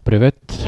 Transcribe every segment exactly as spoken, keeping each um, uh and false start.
Привет!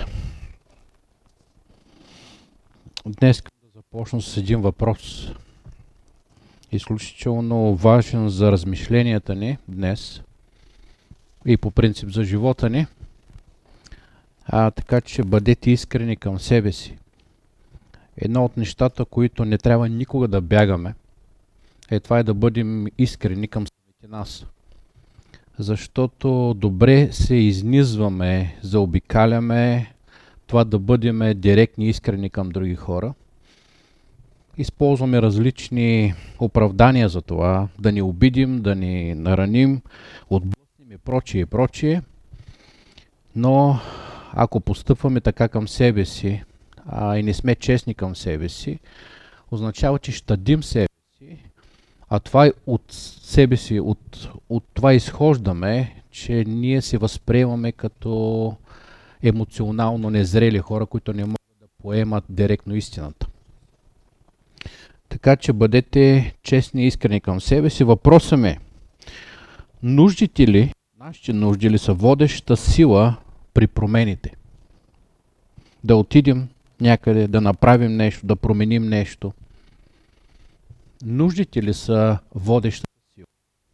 Днес искам да започна с един въпрос. Изключително важен за размишленията ни днес и по принцип за живота ни. А, така че бъдете искрени към себе си. Едно от нещата, които не трябва никога да бягаме, е това е да бъдем искрени към самите нас. Защото добре се изнизваме, заобикаляме това да бъдем директни и искрени към други хора. Използваме различни оправдания за това, да ни обидим, да ни нараним, отблъснем и прочие и прочие. Но ако постъпваме така към себе си, а и не сме честни към себе си, означава, че щадим себе си, а това от себе си, от, от това изхождаме, че ние се възприемаме като емоционално незрели хора, които не могат да поемат директно истината. Така че бъдете честни и искрени към себе си. Въпросът ми е, нуждите ли, нашите нужди ли са водеща сила при промените? Да отидем някъде, да направим нещо, да променим нещо. Нуждите ли са водеща сила?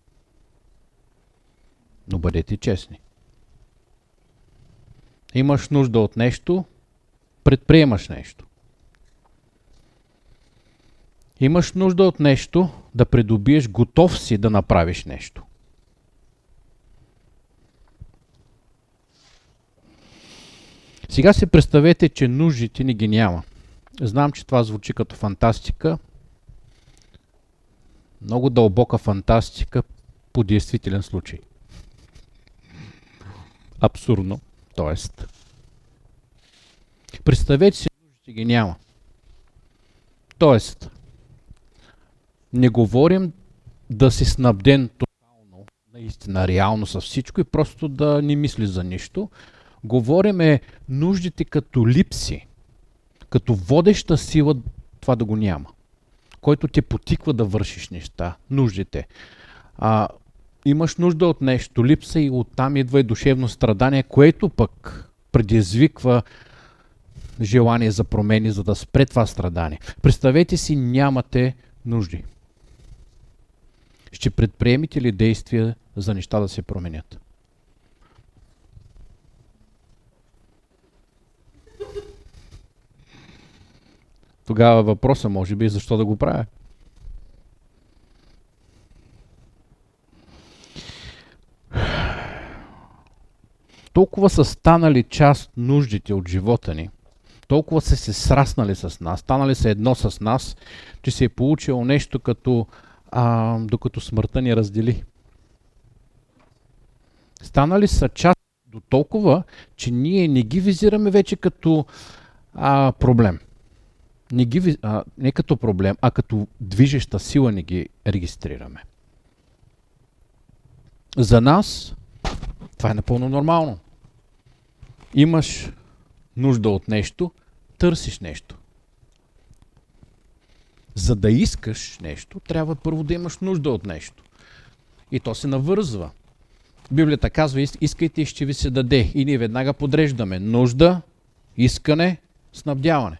Но бъдете честни. Имаш нужда от нещо, предприемаш нещо. Имаш нужда от нещо, да придобиеш, готов си да направиш нещо. Сега си представете, че нуждите ни ги няма. Знам, че това звучи като фантастика. Много дълбока фантастика по действителен случай. Абсурдно. Тоест, представете си, нуждите ги няма. Тоест, не говорим да си снабден тотално, наистина, реално с всичко и просто да не мисли за нищо. Говориме нуждите като липси, като водеща сила това да го няма, който те потиква да вършиш неща, нуждите. А, имаш нужда от нещо, липса и оттам идва и душевно страдание, което пък предизвиква желание за промени, за да спре това страдание. Представете си, нямате нужди. Ще предприемете ли действия за неща да се променят? Тогава въпросът може би е защо да го правя. Толкова са станали част нуждите от живота ни, толкова са се сраснали с нас, станали са едно с нас, че се е получило нещо като а, докато смъртта ни раздели. Станали са част до толкова, че ние не ги визираме вече като а, проблем. Не, ги, а, не като проблем, а като движеща сила не ги регистрираме. За нас това е напълно нормално. Имаш нужда от нещо, търсиш нещо. За да искаш нещо, трябва първо да имаш нужда от нещо. И то се навързва. Библията казва, искайте и ще ви се даде. И ние веднага подреждаме нужда, искане, снабдяване.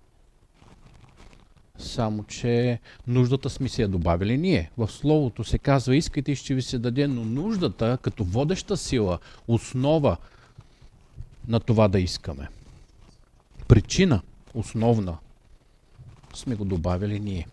Само че нуждата сме си я добавили ние. В Словото се казва, искайте и ще ви се даде, но нуждата като водеща сила, основа на това да искаме. Причина, основна, сме го добавили ние.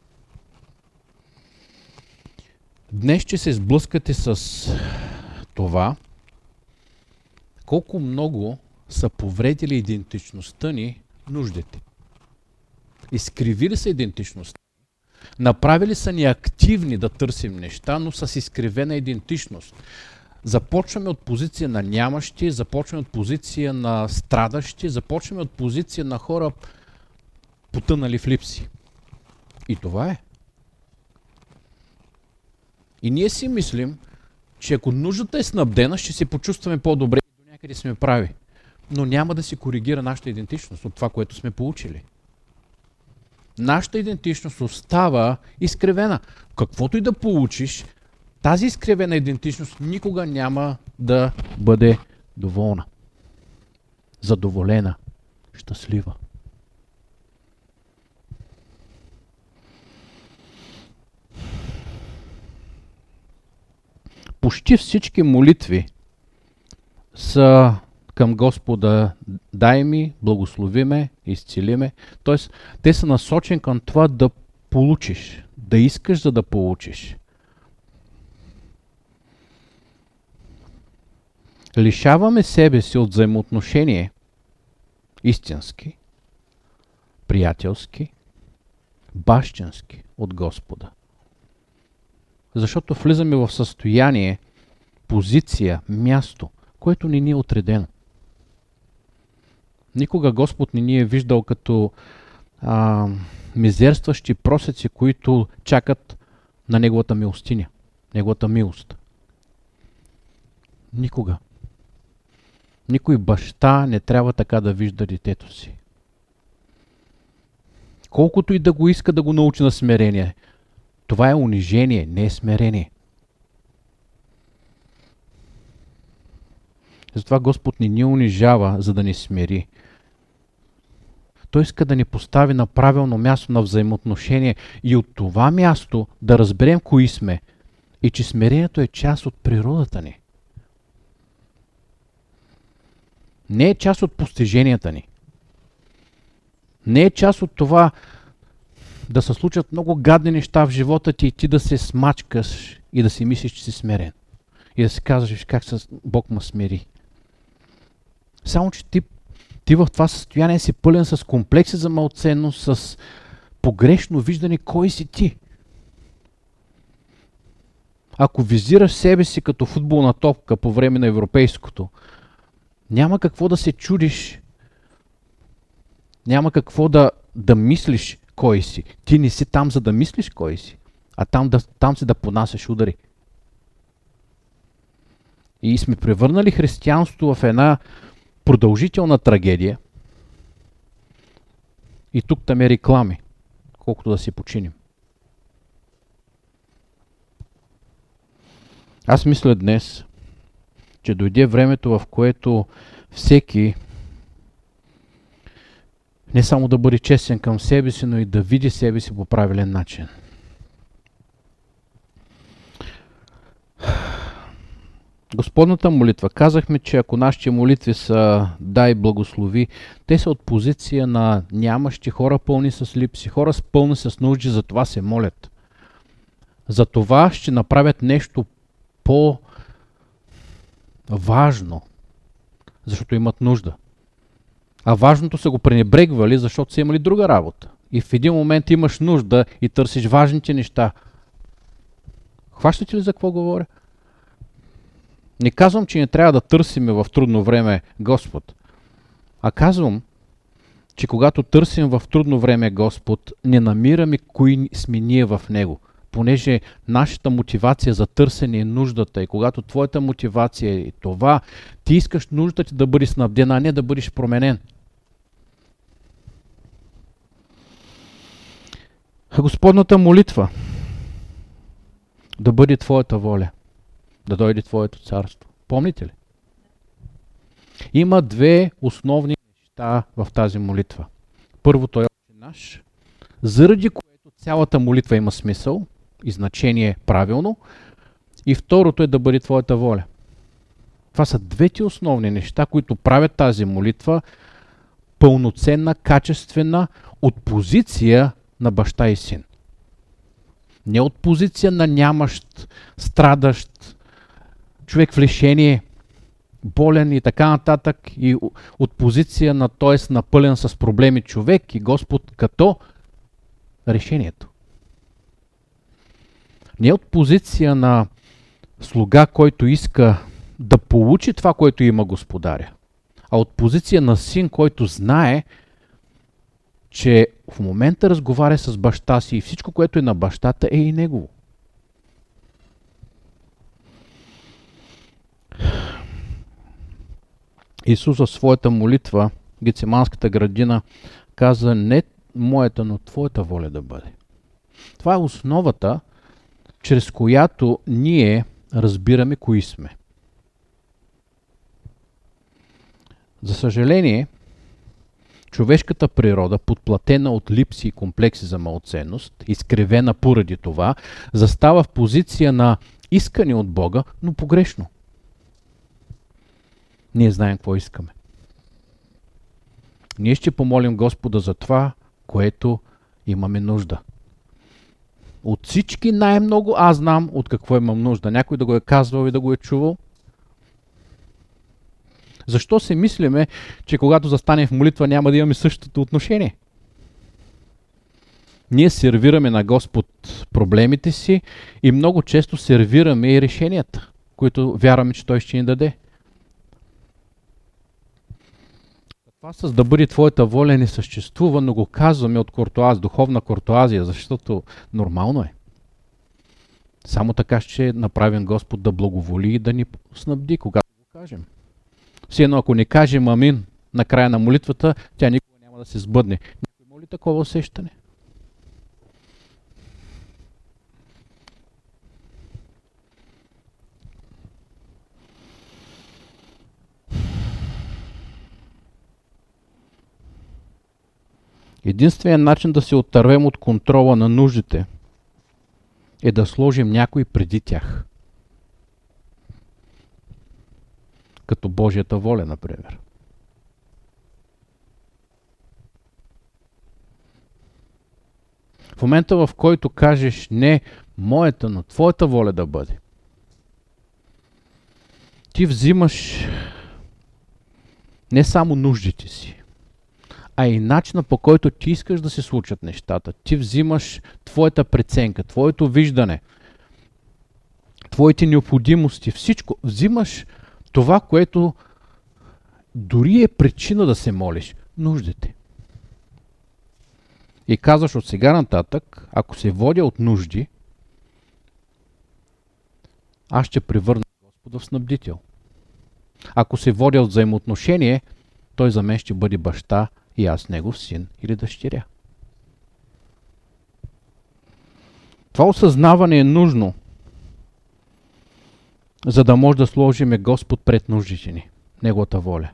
Днес ще се сблъскате с това, колко много са повредили идентичността ни нуждите. Изкривили са идентичността. Направили са ни активни да търсим неща, но с изкривена идентичност. Започваме от позиция на нямащи, започваме от позиция на страдащи, започваме от позиция на хора потънали в липси. И това е. И ние си мислим, че ако нуждата е снабдена, ще се почувстваме по-добре и до някъде сме прави. Но няма да се коригира нашата идентичност от това, което сме получили. Нашата идентичност остава изкривена. Каквото и да получиш, тази изкривена идентичност никога няма да бъде доволна. задоволена, щастлива. Почти всички молитви са към Господа: дай ми, благослови ме, изцели ме. Тоест, те са насочени към това да получиш, да искаш, за да получиш. Лишаваме себе си от взаимоотношение истински, приятелски, бащински от Господа. Защото влизаме в състояние, позиция, място, което не ни е отредено. Никога Господ не ни е виждал като а, мизерстващи просеци, които чакат на Неговата милостиня, Неговата милост. Никога. Никой баща не трябва така да вижда детето си. Колкото и да го иска да го научи на смирение, това е унижение, не е смирение. Затова Господ не ни унижава, за да ни смири. Той иска да ни постави на правилно място на взаимоотношение и от това място да разберем кои сме и че смирението е част от природата ни. Не е част от постиженията ни. Не е част от това да се случат много гадни неща в живота ти и ти да се смачкаш и да си мислиш, че си смирен. И да си казваш как Бог ме смири. Само, че ти, ти в това състояние си пълен с комплекси за малценност, с погрешно виждане кой си ти. Ако визираш себе си като футболна топка по време на европейското, няма какво да се чудиш, няма какво да, да мислиш кой си. Ти не си там, за да мислиш кой си, а там, да, там си да понасяш удари. И сме превърнали християнството в една продължителна трагедия. И тук там е реклами, колкото да си починим. Аз мисля днес, че дойде времето, в което всеки не само да бъде честен към себе си, но и да види себе си по правилен начин. Господната молитва. Казахме, че ако нашите молитви са дай благослови, те са от позиция на нямащи хора, пълни с липси, хора с пълни с нужди, за това се молят. За това ще направят нещо по-важно, защото имат нужда. А важното са го пренебрегвали, защото са имали друга работа. И в един момент имаш нужда и търсиш важните неща. Хващате ли за какво говоря? Не казвам, че не трябва да търсиме в трудно време Господ. А казвам, че когато търсим в трудно време Господ, не намираме кои сме ние в Него. Понеже нашата мотивация за търсене е нуждата. И когато твоята мотивация е това, ти искаш нуждата ти да бъде снабдена, а не да бъдеш променен. Господната молитва. Да бъде твоята воля. Да дойде твоето царство. Помните ли? Има две основни неща в тази молитва. Първото е Отче наш, заради което цялата молитва има смисъл и значение правилно. И второто е да бъде твоята воля. Това са двете основни неща, които правят тази молитва пълноценна, качествена, от позиция на баща и син. Не от позиция на нямащ, страдащ, човек в лишение, болен и така нататък, и от позиция на, т.е. напълен с проблеми човек и Господ като решението. Не от позиция на слуга, който иска да получи това, което има господаря, а от позиция на син, който знае, че в момента разговаря с баща си и всичко, което е на бащата, е и негово. Исус в своята молитва, Гециманската градина, каза: не моята, но твоята воля да бъде. Това е основата, чрез която ние разбираме кои сме. За съжаление, човешката природа, подплатена от липси и комплекси за малоценност, изкривена поради това, застава в позиция на искане от Бога, но погрешно. Ние знаем какво искаме. Ние ще помолим Господа за това, което имаме нужда. От всички най-много аз знам от какво имам нужда. Някой да го е казвал и да го е чувал. Защо се мислиме, че когато застанем в молитва няма да имаме същото отношение? Ние сервираме на Господ проблемите си и много често сервираме и решенията, които вярваме, че Той ще ни даде. Това с да бъде Твоята воля не съществува, но го казваме от куртуаз, духовна куртуазия, защото нормално е. Само така ще направим Господ да благоволи и да ни снабди, когато го кажем. Все едно, ако не кажем амин на края на молитвата, тя никога няма да се сбъдне. Някой има ли такова усещане? Единственият начин да се оттървем от контрола на нуждите е да сложим някой преди тях. Като Божията воля, например. В момента, в който кажеш не моята, но твоята воля да бъде, ти взимаш не само нуждите си, а и начина, по който ти искаш да се случат нещата. Ти взимаш твоята преценка, твоето виждане, твоите необходимости, всичко. Взимаш това, което дори е причина да се молиш. Нуждите. И казваш от сега нататък, ако се водя от нужди, аз ще превърна Господа в снабдител. Ако се водя от взаимоотношение, той за мен ще бъде баща и аз негов син или дъщеря. Това осъзнаване е нужно, за да може да сложиме Господ пред нуждите ни, Неговата воля.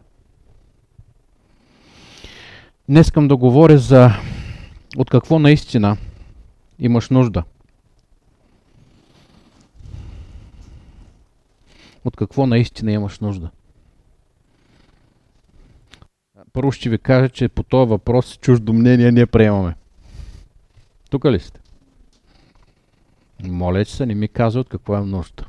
Днес искам да говоря за от какво наистина имаш нужда. От какво наистина имаш нужда. Първо ще ви кажа, че по този въпрос чуждо мнение не приемаме. Тук ли сте? Моля, че се не ми казва от какво имам нужда.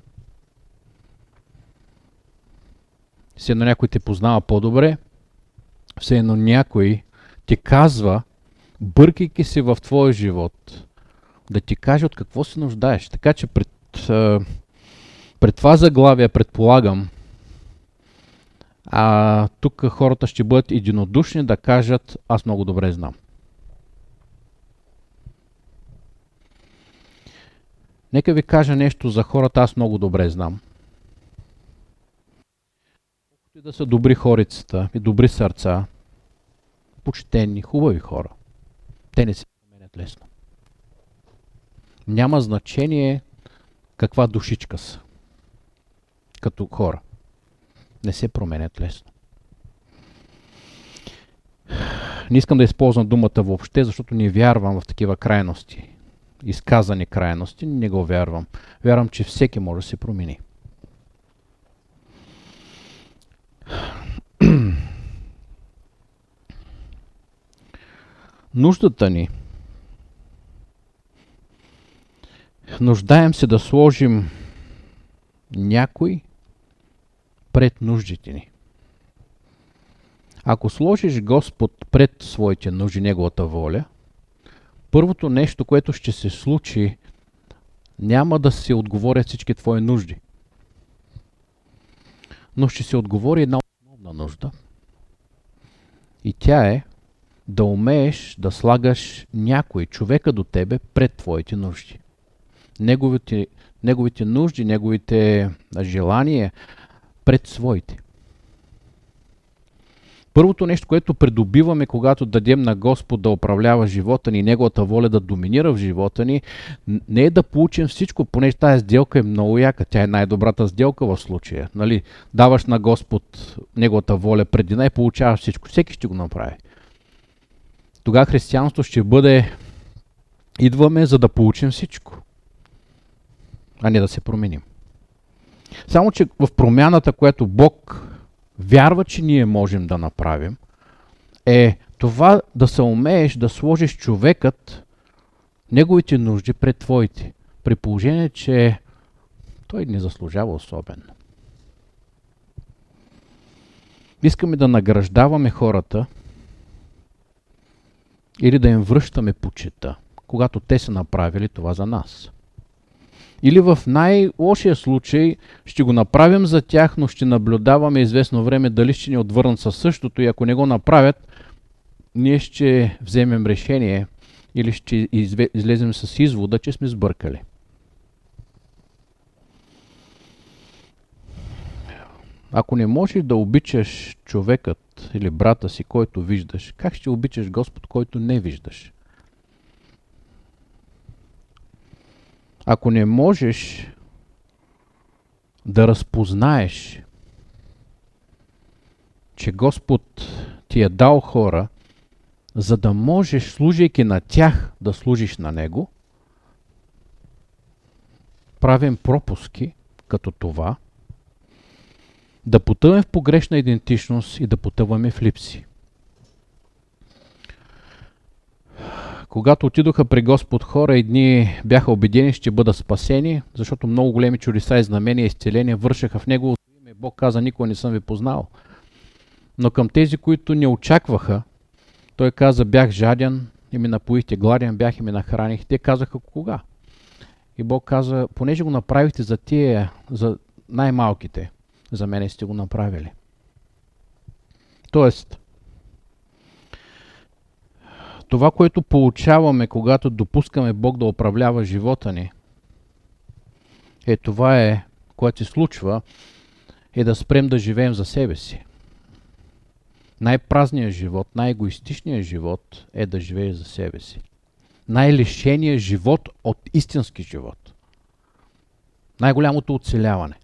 Все едно някой те познава по-добре, все едно някой ти казва, бъркайки се в твоя живот, да ти каже от какво се нуждаеш. Така че пред, пред това заглавие предполагам, а тук хората ще бъдат единодушни да кажат, аз много добре знам. Нека ви кажа нещо за хората, аз много добре знам. Колкото и да са добри хорицата и добри сърца, почтени, хубави хора, те не се променят лесно. Няма значение каква душичка са като хора. Не се променят лесно. Не искам да използвам думата въобще, защото не вярвам в такива крайности. Изказани крайности, не го вярвам. Вярвам, че всеки може да се промени. Нуждата ни. Нуждаем се да сложим някой пред нуждите ни. Ако сложиш Господ пред своите нужди, Неговата воля, първото нещо, което ще се случи, няма да се отговорят всички твои нужди. Но ще се отговори една основна нужда. И тя е да умееш да слагаш някой, човека до тебе, пред твоите нужди. Неговите, неговите нужди, неговите желания пред своите. Първото нещо, което придобиваме, когато дадем на Господ да управлява живота ни, Неговата воля да доминира в живота ни, не е да получим всичко, понеже тази сделка е много яка. Тя е най-добрата сделка в случая. Нали? Даваш на Господ Неговата воля преди и получаваш всичко. Всеки ще го направи. Тогава християнството ще бъде: идваме, за да получим всичко, а не да се променим. Само че в промяната, която Бог вярва, че ние можем да направим, е това да се умееш да сложиш човекът, неговите нужди пред твоите, при положение, че той не заслужава особено. Искаме да награждаваме хората или да им връщаме почита, когато те са направили това за нас. Или в най-лошия случай ще го направим за тях, но ще наблюдаваме известно време дали ще ни отвърнат със същото, и ако не го направят, ние ще вземем решение или ще излезем с извода, че сме сбъркали. Ако не можеш да обичаш човекът или брата си, който виждаш, как ще обичаш Господ, който не виждаш? Ако не можеш да разпознаеш, че Господ ти е дал хора, за да можеш, служейки на тях, да служиш на Него, правим пропуски като това, да потъваме в погрешна идентичност и да потъваме в липси. Когато отидоха при Господ хора, едни бяха убедени, ще бъдат спасени, защото много големи чудеса и знамения и изцеления вършеха в Неговото име. Бог каза: никога не съм ви познал. Но към тези, които не очакваха, Той каза: бях жаден и ме напоихте, гладен бях и ме нахранихте. Те казаха: кога? И Бог каза: понеже го направихте за тия, за най-малките, за мене сте го направили. Тоест, това, което получаваме, когато допускаме Бог да управлява живота ни, е това е, което се случва, е да спрем да живеем за себе си. Най-празният живот, най-егоистичният живот е да живееш за себе си. Най-лишеният живот от истински живот. Най-голямото оцеляване.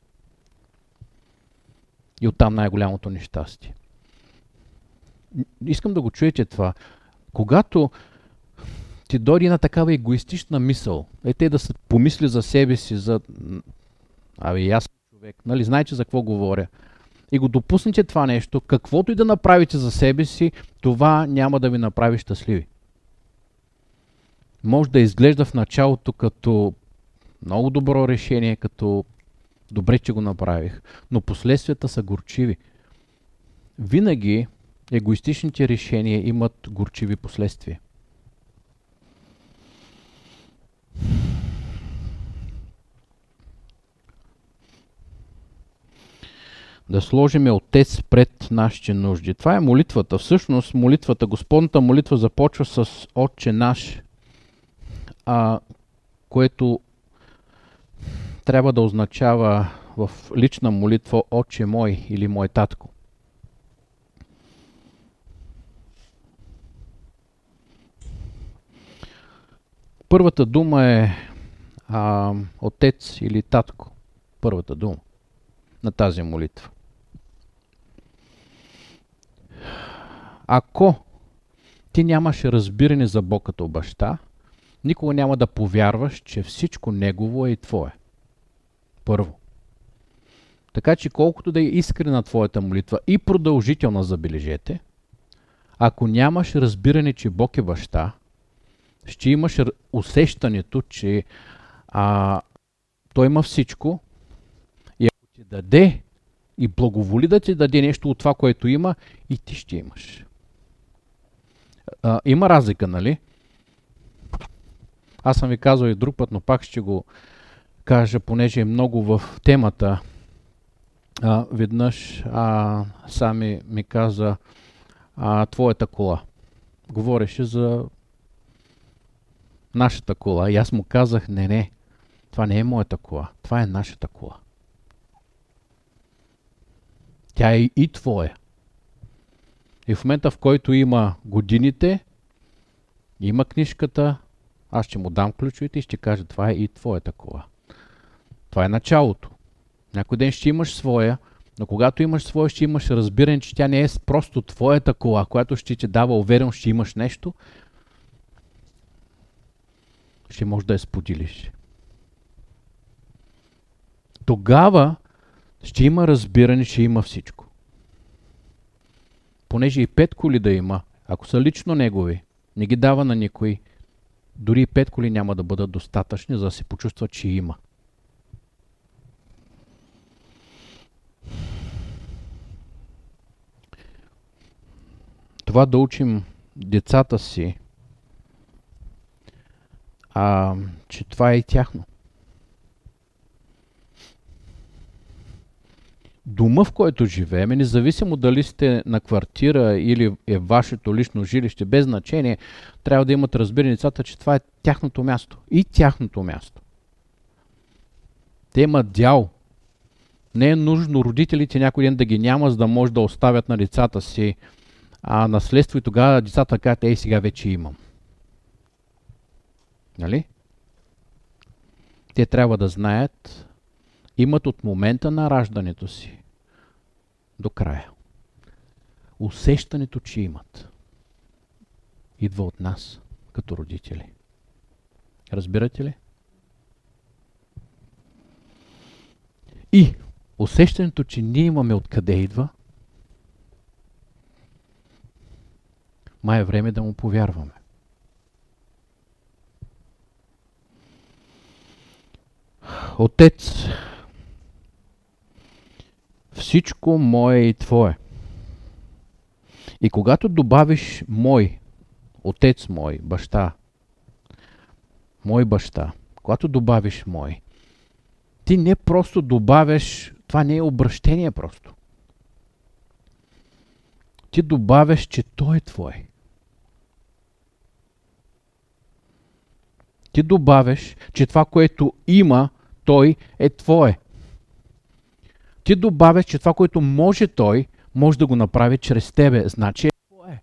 И оттам най-голямото нещастие. Искам да го чуете това. Когато ти дойде на такава егоистична мисъл, е те да се помисли за себе си, за... Абе, аз съм човек, нали, знаете за какво говоря. И го допуснете това нещо, каквото и да направите за себе си, това няма да ви направи щастливи. Може да изглежда в началото като много добро решение, като добре, че го направих, но последствията са горчиви. Винаги егоистичните решения имат горчиви последствия. Да сложим Отец пред нашите нужди. Това е молитвата. Всъщност молитвата, Господната молитва започва с Отче наш, а, което трябва да означава в лична молитва Отче мой или мой татко. Първата дума е а, Отец или татко. Първата дума на тази молитва. Ако ти нямаш разбиране за Бог като баща, никога няма да повярваш, че всичко Негово е и твое. Първо. Така че колкото да е искрена твоята молитва и продължителна, забележете, ако нямаш разбиране, че Бог е баща, ще имаш усещането, че а, Той има всичко и ако ти даде и благоволи да ти даде нещо от това, което има, и ти ще имаш. А, има разлика, нали? Аз съм ви казал и друг път, но пак ще го кажа, понеже е много в темата. А, веднъж а, сами ми каза а, твоята кола. Говореше за нашата кола. И аз му казах: не, не, това не е моята кола, това е нашата кола. Тя е и твоя. И в момента, в който има годините, има книжката, аз ще му дам ключовете и ще кажа, това е и твоята кола. Това е началото. Някой ден ще имаш своя, но когато имаш своя, ще имаш разбиране, че тя не е просто твоята кола, която ще ти дава увереност, че имаш нещо. Ще можеш да я споделиш. Тогава ще има разбиране, че има всичко. Понеже и пет коли да има, ако са лично негови, не ги дава на никой, дори и пет коли няма да бъдат достатъчни, за да се почувства, че има. Това да учим децата си, а, че това е и тяхно. Дома, в който живеем, независимо дали сте на квартира или е вашето лично жилище, без значение, трябва да имат разбиране децата, че това е тяхното място. И тяхното място. Те имат дял. Не е нужно родителите някой ден да ги няма, за да може да оставят на децата си а наследство и тогава децата казват, ей, сега вече имам. Нали? Те трябва да знаят, имат от момента на раждането си до края. Усещането, че имат, идва от нас, като родители. Разбирате ли? И усещането, че ние имаме откъде идва, май е време да му повярваме. Отец, всичко мое и твое. И когато добавиш мой, отец мой, баща, мой баща, когато добавиш мой, ти не просто добавяш, това не е обращение просто. Ти добавяш, че той е твой. Ти добавяш, че това, което има той, е твое. Ти добавяш, че това, което може той, може да го направи чрез тебе. Значи е твое.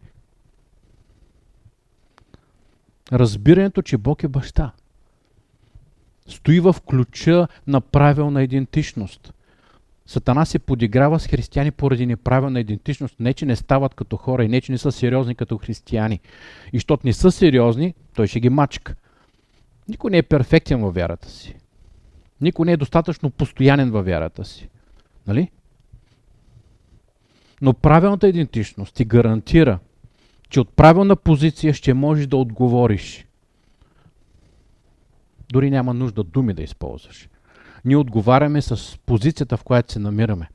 Разбирането, че Бог е баща, стои в ключа на правилна идентичност. Сатана се подиграва с християни поради неправилна идентичност. Не, че не стават като хора и не, че не са сериозни като християни. И защото не са сериозни, той ще ги мачка. Никой не е перфектен във вярата си. Никой не е достатъчно постоянен във вярата си. Нали? Но правилната идентичност ти гарантира, че от правилна позиция ще можеш да отговориш. Дори няма нужда думи да използваш. Ние отговаряме с позицията, в която се намираме.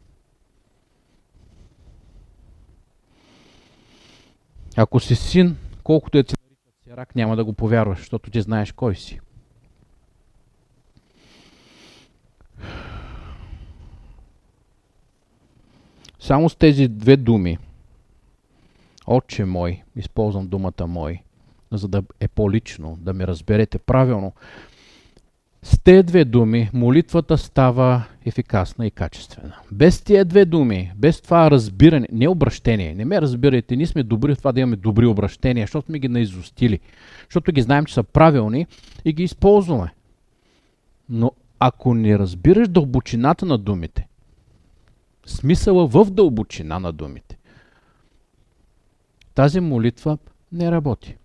Ако си син, колкото е ти наричат сирак, няма да го повярваш, защото ти знаеш кой си. Само с тези две думи, Отче мой, използвам думата мой, за да е по-лично, да ме разберете правилно. С тези две думи молитвата става ефикасна и качествена. Без тези две думи, без това разбиране, не обращение, не ме разбирайте, ние сме добри в това да имаме добри обращения, защото сме ги наизустили, защото ги знаем, че са правилни и ги използваме. Но ако не разбираш дълбочината на думите, смисъла в дълбочина на думите, тази молитва не работи.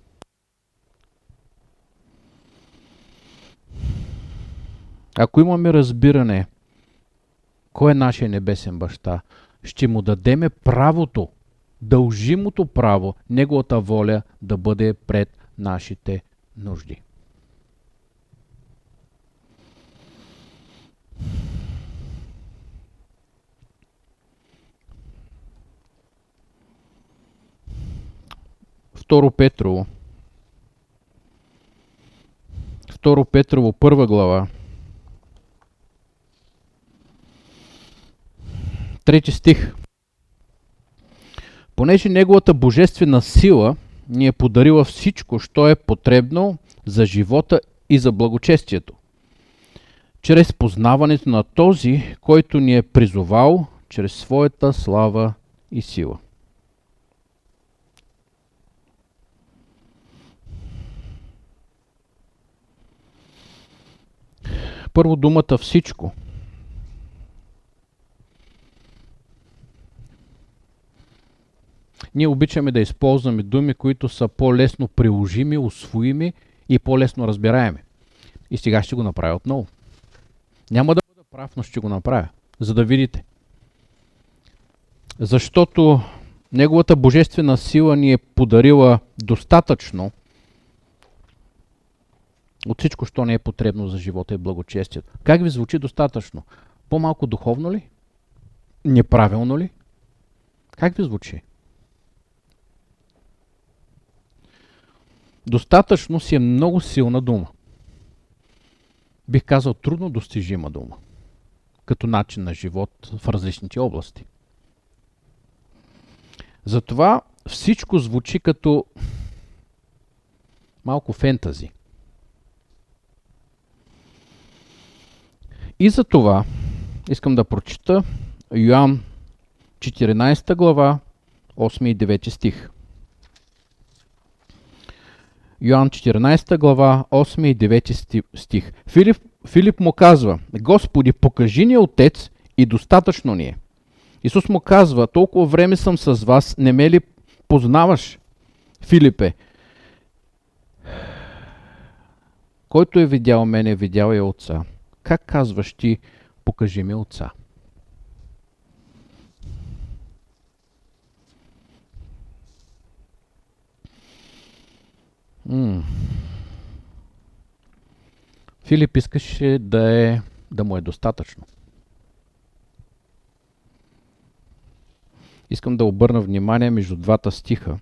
Ако имаме разбиране кой е нашия небесен баща, ще му дадеме правото, дължимото право, неговата воля да бъде пред нашите нужди. Второ Петрово. Второ Петрово, първа глава. Трети стих. Понеже неговата божествена сила ни е подарила всичко, що е потребно за живота и за благочестието, чрез познаването на този, който ни е призовал чрез своята слава и сила. Първо думата всичко. Ние обичаме да използваме думи, които са по-лесно приложими, усвоими и по-лесно разбираеми. И сега ще го направя отново. Няма да бъда прав, но ще го направя, за да видите. Защото Неговата божествена сила ни е подарила достатъчно от всичко, що не е потребно за живота и благочестието. Как ви звучи достатъчно? По-малко духовно ли? Неправилно ли? Как ви звучи? Достатъчно си е много силна дума. Бих казал трудно достижима дума. Като начин на живот в различните области. Затова всичко звучи като малко фентази. И за това искам да прочита Йоан четиринадесета глава, осми и девети стих. Йоан четиринадесета глава, осми и девети стих. Филип, Филип му казва: Господи, покажи ни Отец и достатъчно ни е. Исус му казва: толкова време съм с вас, не ме ли познаваш, Филипе? Който е видял мене, видял е Отца. Как казваш ти, покажи ми Отца? М- Филип искаше да, е, да му е достатъчно. Искам да обърна внимание между двата стиха.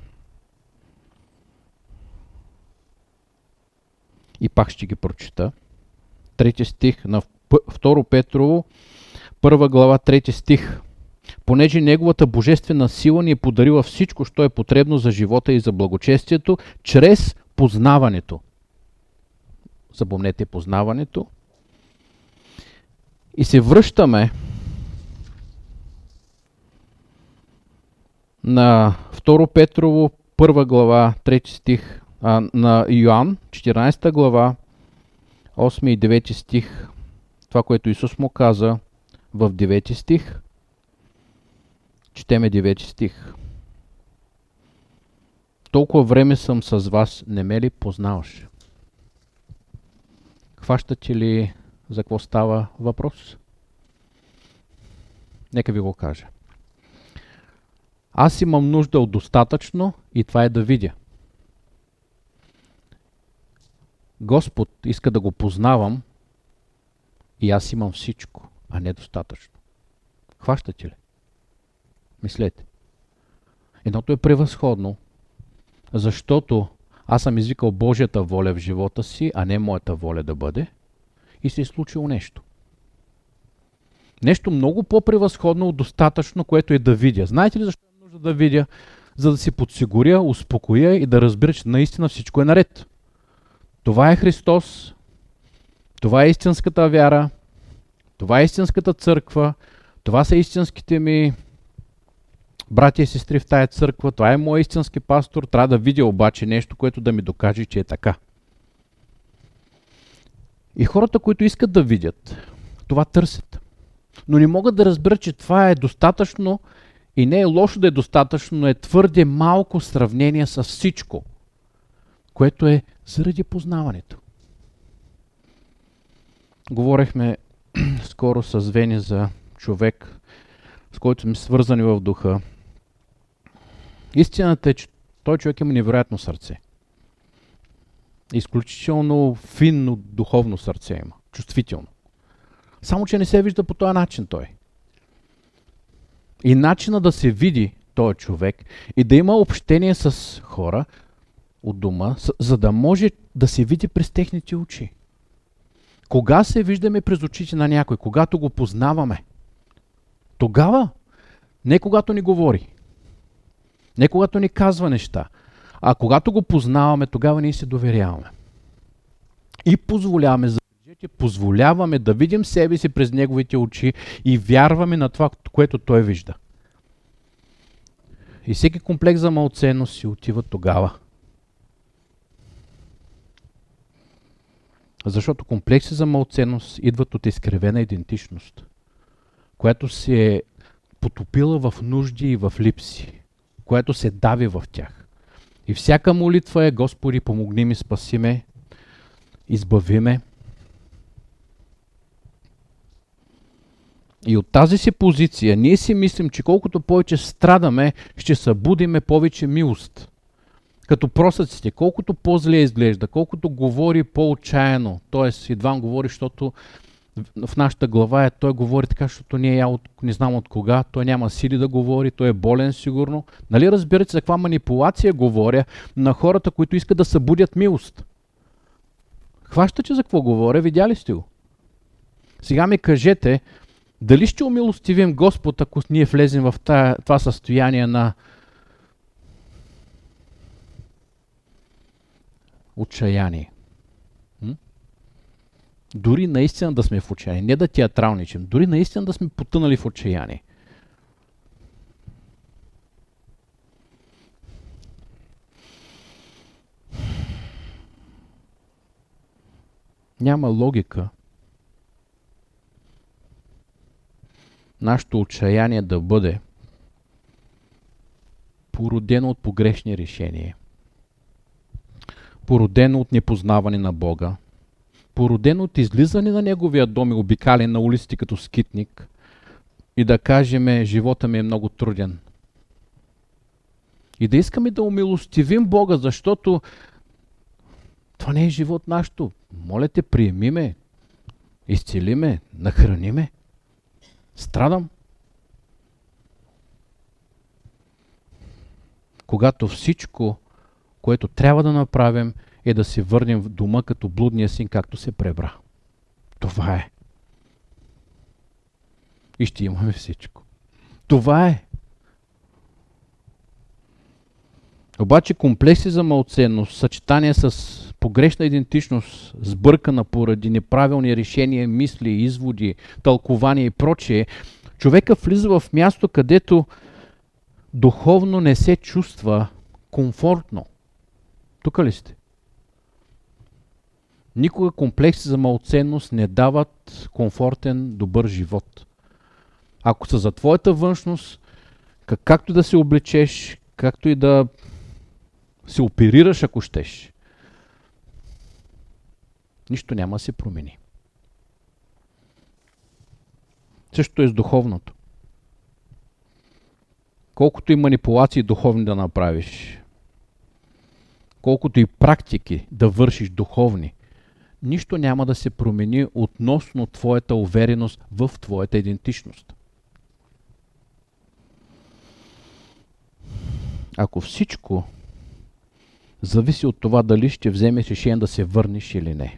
И пак ще ги прочита. Трети стих на второ Петрово, първа глава, трети стих. Понеже Неговата божествена сила ни е подарила всичко, що е потребно за живота и за благочестието, чрез познаването. Запомнете познаването. И се връщаме на второ Петрово, първа глава, трети стих, а, на Йоан, четиринадесета глава, осми и девети стих. Това, което Исус му каза в девети стих. Четеме девети стих. Толкова време съм с вас, не ме ли познаваш? Хващате ли за какво става въпрос? Нека ви го кажа. Аз имам нужда от достатъчно и това е да видя. Господ иска да го познавам и аз имам всичко, а не достатъчно. Хващате ли? Мислете. Едното е превъзходно, защото аз съм извикал Божията воля в живота си, а не моята воля да бъде, и се е случило нещо. Нещо много по-превъзходно от достатъчно, което е да видя. Знаете ли защо е нужда да видя? За да си подсигуря, успокоя и да разбера, че наистина всичко е наред. Това е Христос, това е истинската вяра, това е истинската църква, това са истинските ми братя и сестри в тая църква, това е мой истински пастор. Трябва да видя обаче нещо, което да ми докаже, че е така. И хората, които искат да видят, това търсят. Но не могат да разберат, че това е достатъчно и не е лошо да е достатъчно, но е твърде малко в сравнение с всичко, което е заради познаването. Говорихме скоро с Вени за човек, с който сме свързани в духа. Истината е, че той човек има невероятно сърце. Изключително финно духовно сърце има. Чувствително. Само, че не се вижда по този начин той. И начина да се види този човек и да има общение с хора от дома, за да може да се види през техните очи. Кога се виждаме през очите на някой? Когато го познаваме. Тогава, не когато ни говори, не когато ни казва неща, а когато го познаваме, тогава ние се доверяваме. И позволяваме, забележете, позволяваме да видим себе си през неговите очи и вярваме на това, което той вижда. И всеки комплекс за малоценност си отива тогава. Защото комплекси за малценност идват от изкривена идентичност, която се е потопила в нужди и в липси, която се дави в тях. И всяка молитва е: Господи, помогни ми, спаси ме, избави ме. И от тази си позиция ние си мислим, че колкото повече страдаме, ще събудиме повече милост. Като просъците, колкото по-зле изглежда, колкото говори по-отчаяно, т.е. едва говори, защото в нашата глава е, той говори така, защото не е я от, не знам от кога, той няма сили да говори, той е болен сигурно. Нали разбирате за каква манипулация говоря на хората, които искат да събудят милост? Хващате за какво говоря, видяли сте го? Сега ми кажете, дали ще умилостивим Господ, ако ние влезем в тая, това състояние на отчаяние? М? Дори наистина да сме в отчаяние, не да театралничим, дори наистина да сме потънали в отчаяние. Няма логика нашето отчаяние да бъде породено от погрешни решения, породено от непознаване на Бога, породено от излизане на Неговия дом и обикаляне на улиците като скитник и да кажем: живота ми е много труден. И да искаме да умилостивим Бога, защото това не е живот нашето. Моля те, приеми ме, изцели ме, нахрани ме. Страдам. Когато всичко, което трябва да направим, е да се върнем в дома като блудния син, както се пребра. Това е. И ще имаме всичко. Това е. Обаче комплекси за малценност, съчетание с погрешна идентичност, сбъркана поради неправилни решения, мисли, изводи, тълкования и прочее, човека влиза в място, където духовно не се чувства комфортно. Тук ли сте? Никога комплекси за малценност не дават комфортен, добър живот. Ако са за твоята външност, как, както и да се облечеш, както и да се оперираш, ако щеш, нищо няма да се промени. Същото е с духовното. Колкото и манипулации духовни да направиш, колкото и практики да вършиш духовни, нищо няма да се промени относно твоята увереност в твоята идентичност. Ако всичко зависи от това дали ще вземеш решение да се върнеш или не.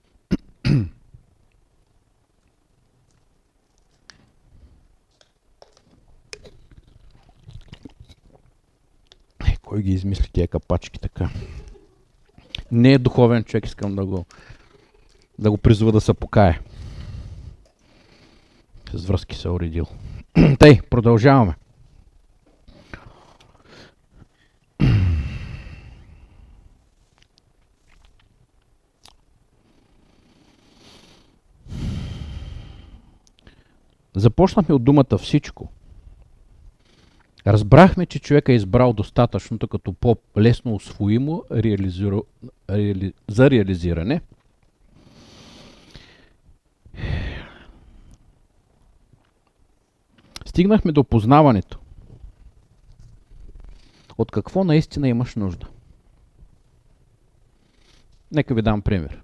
Е, кой ги измисли тия капачки така? Не е духовен човек, искам да го, да го призова да се покае. С връзки се уредил. Тъй, продължаваме. Започнахме от думата всичко. Разбрахме, че човек е избрал достатъчното като по-лесно усвоимо реализиру... реали... за реализиране. Стигнахме до познаването. От какво наистина имаш нужда? Нека ви дам пример.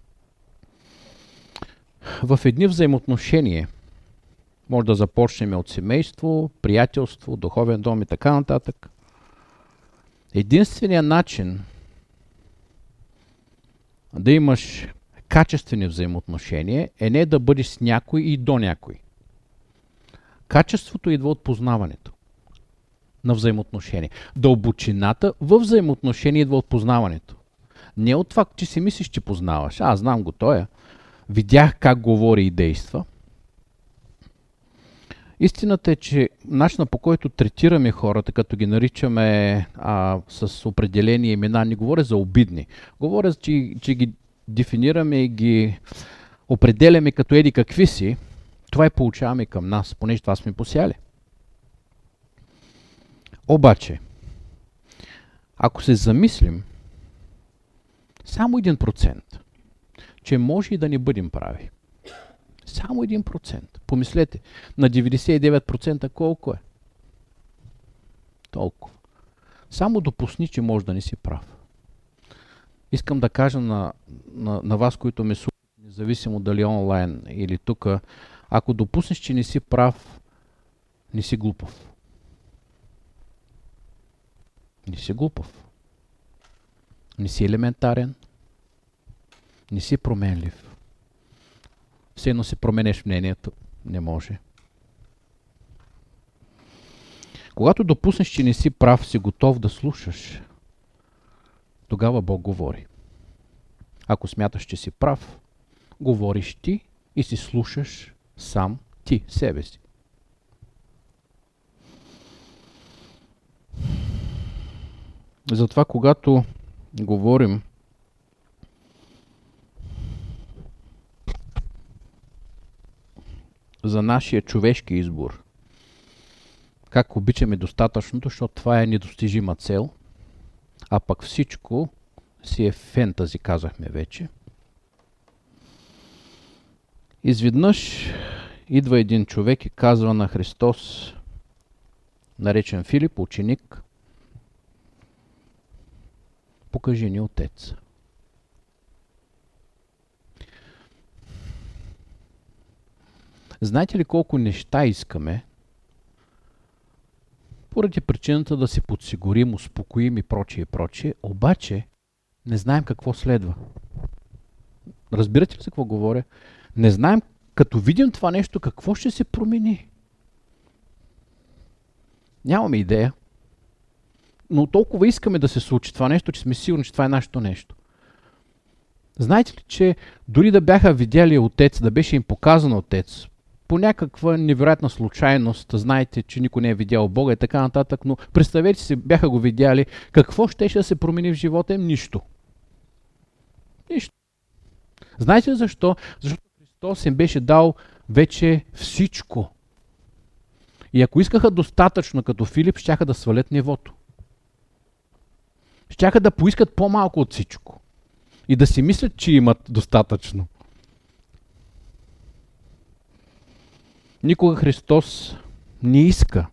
В едни взаимоотношения може да започнем от семейство, приятелство, духовен дом и така нататък. Единственият начин да имаш качествени взаимоотношения е не да бъдеш с някой и до някой. Качеството идва от познаването на взаимоотношения. Дълбочината в взаимоотношения идва от познаването. Не от това, че си мислиш, че познаваш. Аз знам го тоя. Видях как говори и действа. Истината е, че начинът, по който третираме хората, като ги наричаме а, с определени имена, не говоря за обидни. Говоря, че, че ги дефинираме и ги определяме като еди какви си, това и получаваме към нас, понеже това сме посяли. Обаче, ако се замислим, само един процент, че може и да не бъдем прави. Само един процент. Помислете, на деветдесет и девет процента колко е? Толкова. Само допусни, че може да не си прав. Искам да кажа на, на, на вас, които ме слушат, независимо дали онлайн или тук, ако допуснеш, че не си прав, не си глупав. Не си глупав. Не си елементарен. Не си променлив. Все едно си променеш мнението. Не може. Когато допуснеш, че не си прав, си готов да слушаш, тогава Бог говори. Ако смяташ, че си прав, говориш ти и си слушаш сам ти, себе си. Затова, когато говорим за нашия човешки избор, как обичаме достатъчното, защото това е недостижима цел, а пък всичко си е фентази, казахме вече. Изведнъж идва един човек и казва на Христос, наречен Филип, ученик, покажи ни Отец. Знаете ли колко неща искаме, поради причината да се подсигурим, успокоим и прочие и прочие, обаче не знаем какво следва. Разбирате ли за какво говоря? Не знаем, като видим това нещо, какво ще се промени. Нямаме идея. Но толкова искаме да се случи това нещо, че сме сигурни, че това е нашето нещо. Знаете ли, че дори да бяха видяли Отец, да беше им показан Отец, по някаква невероятна случайност, знаете, че никой не е видял Бога и така нататък, но представете си, бяха го видяли, какво щеше да се промени в живота им? Нищо. Нищо. Знаете ли защо? Защото Христос им беше дал вече всичко. И ако искаха достатъчно като Филип, щяха да свалят нивото. Щяха да поискат по-малко от всичко. И да си мислят, че имат достатъчно. Никога Христос не иска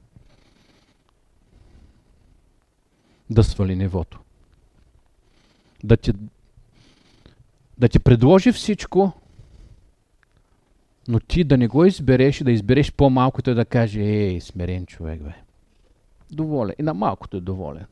да свали нивото. Да ти, да ти предложи всичко, но ти да не го избереш и да избереш по-малко, той да каже, ей, смирен човек, бе. Доволен. И на малкото е доволен.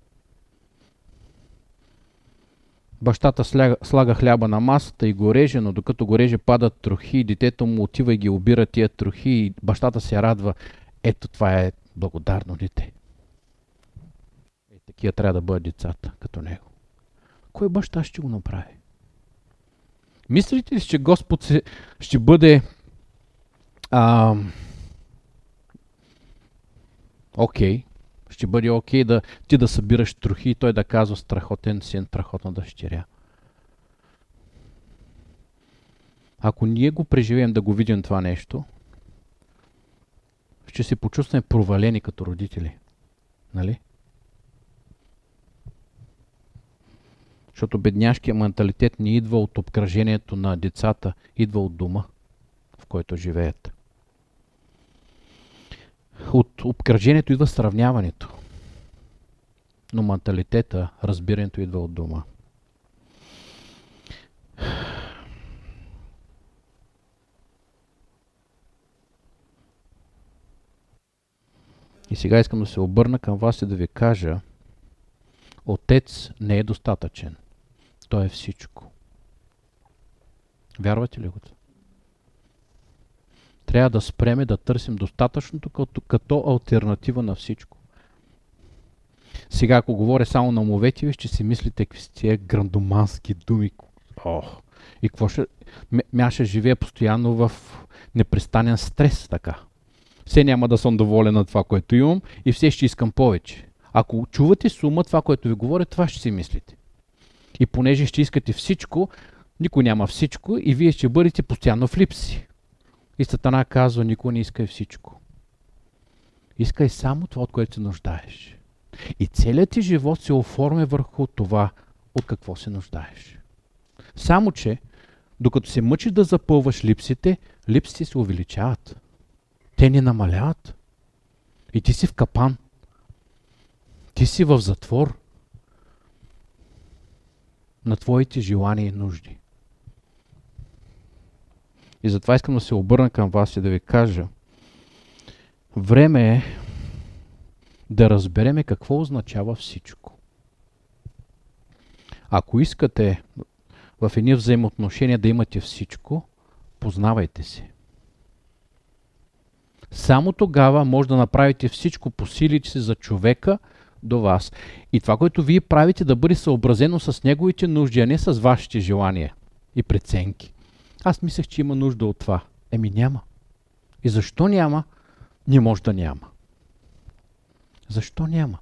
Бащата слага, слага хляба на масата и го реже, но докато го реже падат трохи, детето му отива и ги обира тия трохи и бащата се радва. Ето това е благодарно дете. Е, такива трябва да бъдат децата, като него. Кой баща ще го направи? Мислите ли, че Господ се, ще бъде а, окей, ще бъде окей да ти да събираш трохи и той да казва страхотен син, страхотна дъщеря. Ако ние го преживеем да го видим това нещо, ще се почувстваме провалени като родители. Нали? Защото бедняшкият менталитет не идва от обкръжението на децата, идва от дома, в който живеят. От обкръжението идва сравняването. Но менталитета, разбирането идва от дома. И сега искам да се обърна към вас и да ви кажа, Отец не е достатъчен. Той е всичко. Вярвате ли го? Трябва да спреме да търсим достатъчното като, като алтернатива на всичко. Сега, ако говоря само на умовете ви, ще си мислите какви са тия грандомански думи. Ох, и какво ще... М- ще живея постоянно в непрестанен стрес, така. Все няма да съм доволен на това, което имам и все ще искам повече. Ако чувате сума това, което ви говоря, това ще си мислите. И понеже ще искате всичко, Никой няма всичко и вие ще бъдете постоянно в липси. И Сатана казва, никой не иска всичко. Искай само това, от което се нуждаеш. И целият ти живот се оформя върху това, от какво се нуждаеш. Само че, докато се мъчиш да запълваш липсите, липсите се увеличават. Те не намаляват. И ти си в капан. Ти си в затвор на твоите желания и нужди. И затова искам да се обърна към вас и да ви кажа, време е да разбереме какво означава всичко. Ако искате в едни взаимоотношения да имате всичко, познавайте се. Само тогава може да направите всичко по силите си за човека до вас. И това, което вие правите, да бъде съобразено с неговите нужди, а не с вашите желания и преценки. Аз мислех, че има нужда от това. Еми няма. И защо няма? Не може да няма. Защо няма?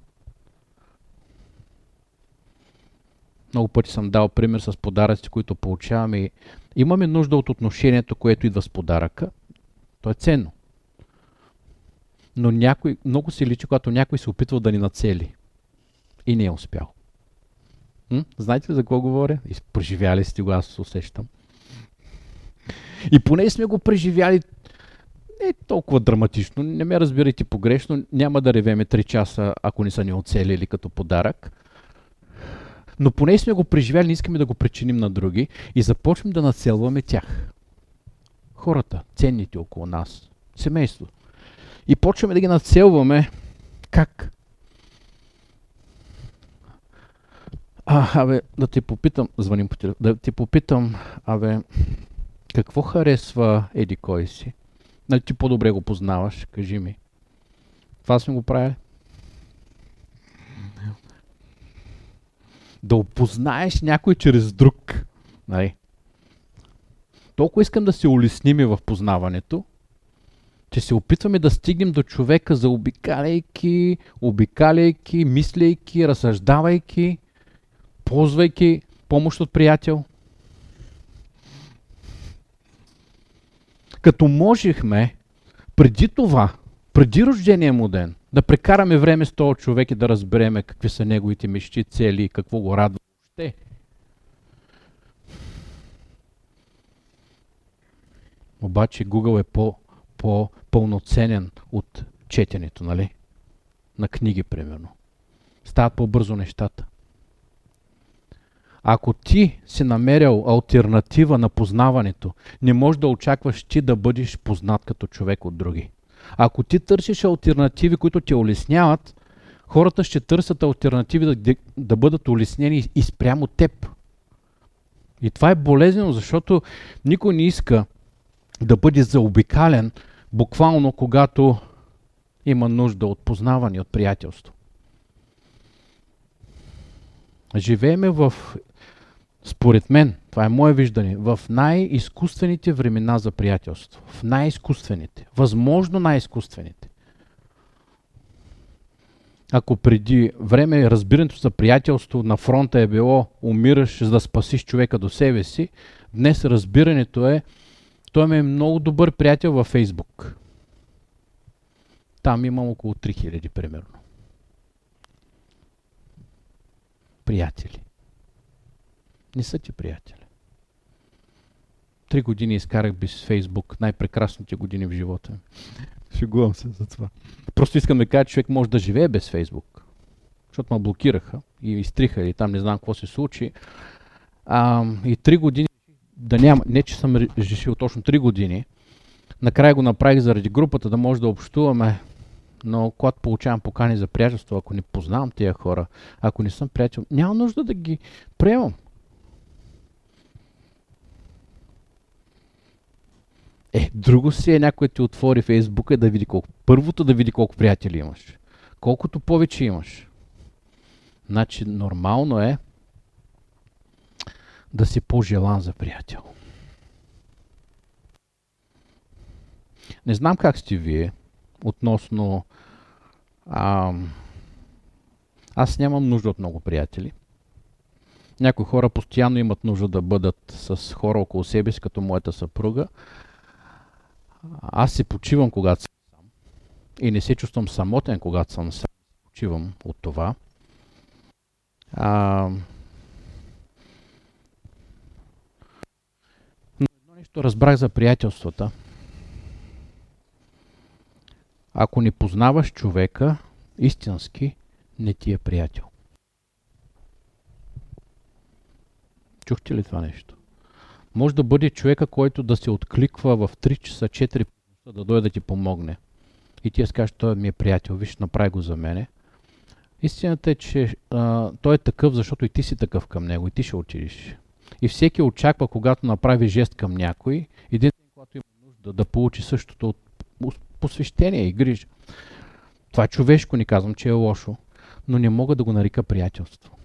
Много пъти съм дал пример с подаръците, които получаваме. И имаме нужда от отношението, което идва с подаръка. То е ценно. Но някой, много се личи, когато някой се опитва да ни нацели. И не е успял. М? Знаете ли за какво говоря? И преживяли сте го, аз се усещам. И поне сме го преживяли не толкова драматично. Не ме разбирайте погрешно. Няма да ревеме три часа, ако не са ни оцелили като подарък. Но поне сме го преживяли, не искаме да го причиним на други и започваме да нацелваме тях. Хората, ценните около нас, семейство. И почваме да ги нацелваме. Как? А, абе, да те попитам, звъним по телефон, да те попитам, абе, какво харесва еди кой си? Нали ти по-добре го познаваш, кажи ми. Това сме го правили. Да опознаеш някой чрез друг. Нали? Толкова искам да се улесним в познаването, че се опитваме да стигнем до човека, заобикаляйки, обикаляйки, мислейки, разсъждавайки, ползвайки помощ от приятел. Като можехме преди това, преди рождения му ден, да прекараме време с този човек и да разбереме какви са неговите мечти, цели и какво го радва въобще. Обаче Google е по, по-пълноценен от четенето, нали? На книги, примерно. Стават по-бързо нещата. Ако ти си намерил алтернатива на познаването, не можеш да очакваш ти да бъдеш познат като човек от други. Ако ти търсиш алтернативи, които те улесняват, хората ще търсят алтернативи да, да бъдат улеснени и спрямо теб. И това е болезнено, защото никой не иска да бъде заобикален, буквално когато има нужда от познаване, от приятелство. Живееме в, според мен, това е мое виждане, в най-изкуствените времена за приятелство. В най-изкуствените. Възможно най-изкуствените. Ако преди време разбирането за приятелство на фронта е било умираш, за да спасиш човека до себе си, днес разбирането е той ми е много добър приятел във Фейсбук. Там имам около три хиляди примерно. Приятели. Не са ти приятели. Три години изкарах без Фейсбук, най-прекрасните години в живота ми. Шегувам се за това. Просто искам да кажа, че човек може да живее без Фейсбук. Защото ме блокираха и изтриха или там не знам какво се случи. А, и три години да няма, не че съм решил точно три години, накрая го направих заради групата, да може да общуваме, но когато получавам покани за приятелство, ако не познавам тия хора, ако не съм приятел, няма нужда да ги приемам. Е, друго си е някой ти отвори Фейсбука и да види колко. Първото да види колко приятели имаш. Колкото повече имаш. Значи нормално е да си по-желан за приятел. Не знам как сте вие относно... А, аз нямам нужда от много приятели. Някои хора постоянно имат нужда да бъдат с хора около себе си, като моята съпруга. Аз се почивам, когато съм сам. И не се чувствам самотен, когато съм сам. Почивам от това. А... Но едно нещо разбрах за приятелствата. Ако не познаваш човека истински, не ти е приятел. Чухте ли това нещо? Може да бъде човека, който да се откликва в три часа, четири часа да дойде да ти помогне. И ти я скажеш, той ми е приятел, виж, направи го за мене. Истината е, че а, той е такъв, защото и ти си такъв към него, и ти ще отидеш. И всеки очаква, когато направи жест към някой, един ден, когато има нужда да получи същото от посвещение и грижа. Това е човешко, не казвам, че е лошо, но не мога да го нарека приятелство.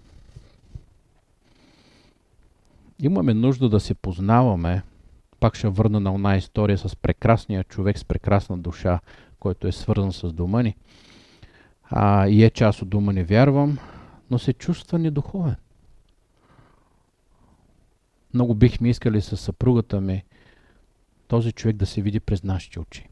Имаме нужда да се познаваме. Пак ще върна на една история с прекрасния човек с прекрасна душа, който е свързан с дома ни. А, и е част от дома ни, вярвам, но се чувства недуховен. Много бихме искали със съпругата ми този човек да се види през нашите очи.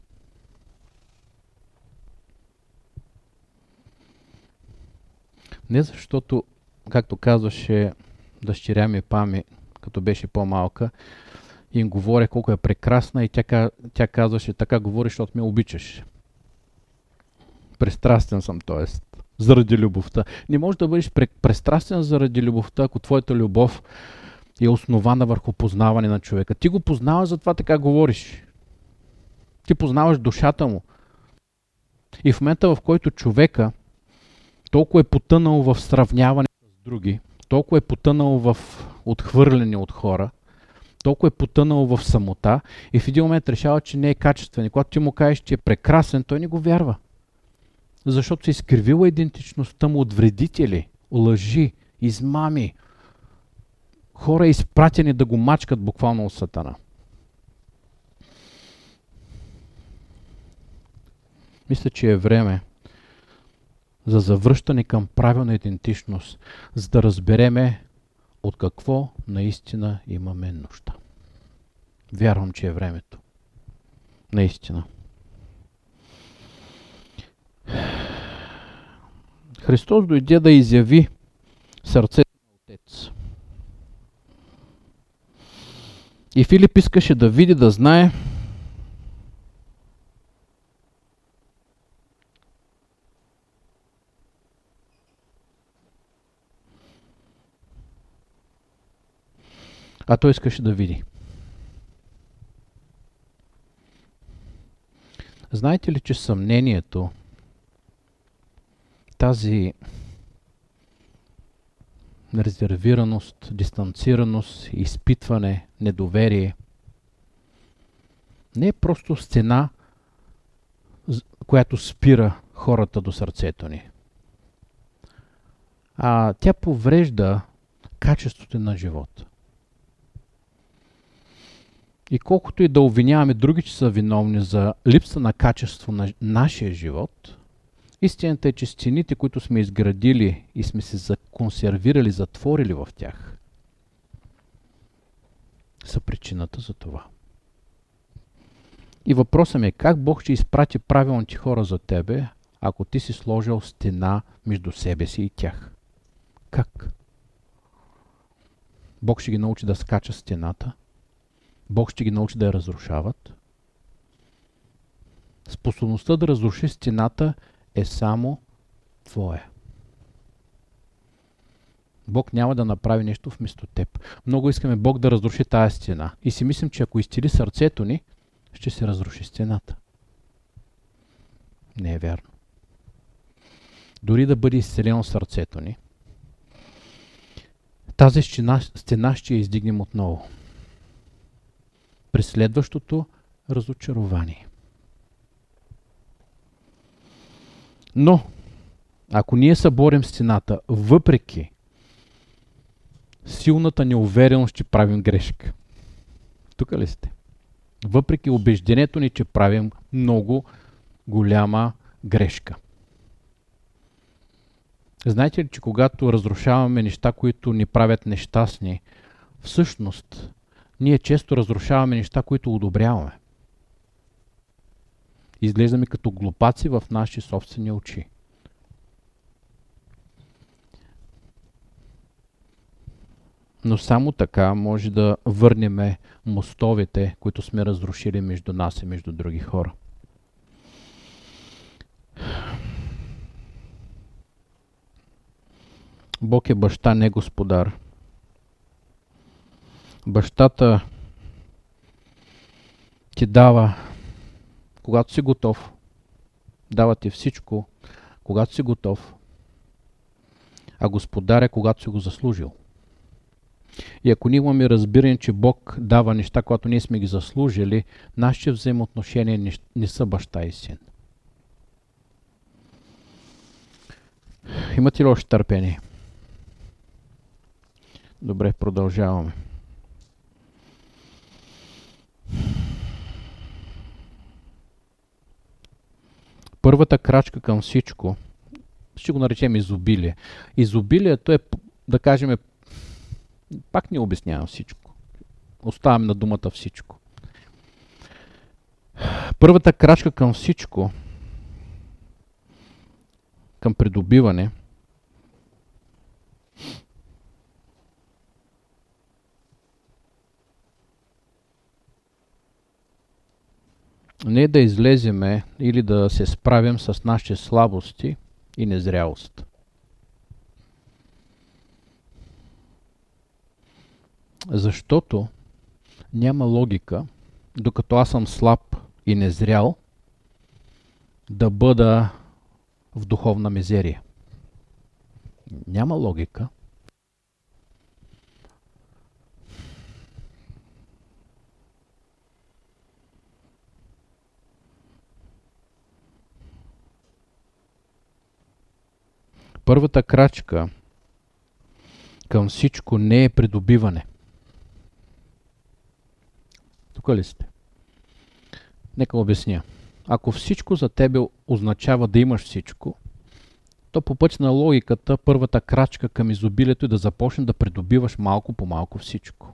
Не защото, както казваше дъщеря ми Пами, като беше по-малка, им говоря колко е прекрасна и тя, тя казваше, така говориш, защото ме обичаш. Пристрастен съм, т.е. заради любовта. Не можеш да бъдеш пристрастен заради любовта, ако твоята любов е основана върху познаване на човека. Ти го познаваш, затова така говориш. Ти познаваш душата му. И в момента, в който човека толкова е потънал в сравняване с други, толкова е потънал в отхвърляне от хора, толкова е потънал в самота и в един момент решава, че не е качествен. И когато ти му кажеш, че е прекрасен, той не го вярва. Защото се изкривила идентичността му от вредители, лъжи, измами. Хора изпратени да го мачкат буквално от Сатана. Мисля, че е време за завръщане към правилна идентичност, за да разбереме от какво наистина имаме нужда. Вярвам, че е времето. Наистина. Христос дойде да изяви сърцето на Отец. И Филип искаше да види, да знае а той искаше да види. Знаете ли, че съмнението, тази резервираност, дистанцираност, изпитване, недоверие, не е просто стена, която спира хората до сърцето ни. А тя поврежда качеството на живота. И колкото и да обвиняваме други, че са виновни за липса на качество на нашия живот, истината е, че стените, които сме изградили и сме се законсервирали, затворили в тях, са причината за това. И въпросът ми е, как Бог ще изпрати правилните хора за тебе, ако ти си сложил стена между себе си и тях? Как? Бог ще ги научи да скача стената. Бог ще ги научи да я разрушават. Способността да разруши стената е само твоя. Бог няма да направи нещо вместо теб. Много искаме Бог да разруши тая стена. И си мислим, че ако изцели сърцето ни, ще се разруши стената. Не е вярно. Дори да бъде изцелено сърцето ни, тази стена, стена ще я издигнем отново. При следващото разочарование. Но, ако ние съборим стената, въпреки силната неувереност, че правим грешка. Тук ли сте? Въпреки убеждението ни, че правим много голяма грешка. Знаете ли, че когато разрушаваме неща, които ни правят нещастни, всъщност ние често разрушаваме неща, които одобряваме. Изглеждаме като глупаци в наши собствени очи. Но само така може да върнем мостовете, които сме разрушили между нас и между други хора. Бог е баща, не господар. Бащата ти дава, когато си готов. Дава ти всичко, когато си готов. А господар е, когато си го заслужил. И ако ние имаме разбиране, че Бог дава неща, когато ние сме ги заслужили, нашите взаимоотношения не, не са баща и син. Имате ли още търпение? Добре, продължаваме. Първата крачка към всичко, ще го наречем изобилие. Изобилието е, да кажем, пак не обяснявам всичко. Оставям на думата всичко. Първата крачка към всичко, към придобиване, не е да излеземе или да се справим с нашите слабости и незрялост. Защото няма логика, докато аз съм слаб и незрял, да бъда в духовна мизерия. Няма логика. Първата крачка към всичко не е придобиване. Тук ли сте? Нека обясня. Ако всичко за тебе означава да имаш всичко, то по път на логиката първата крачка към изобилието е да започнеш да придобиваш малко по малко всичко.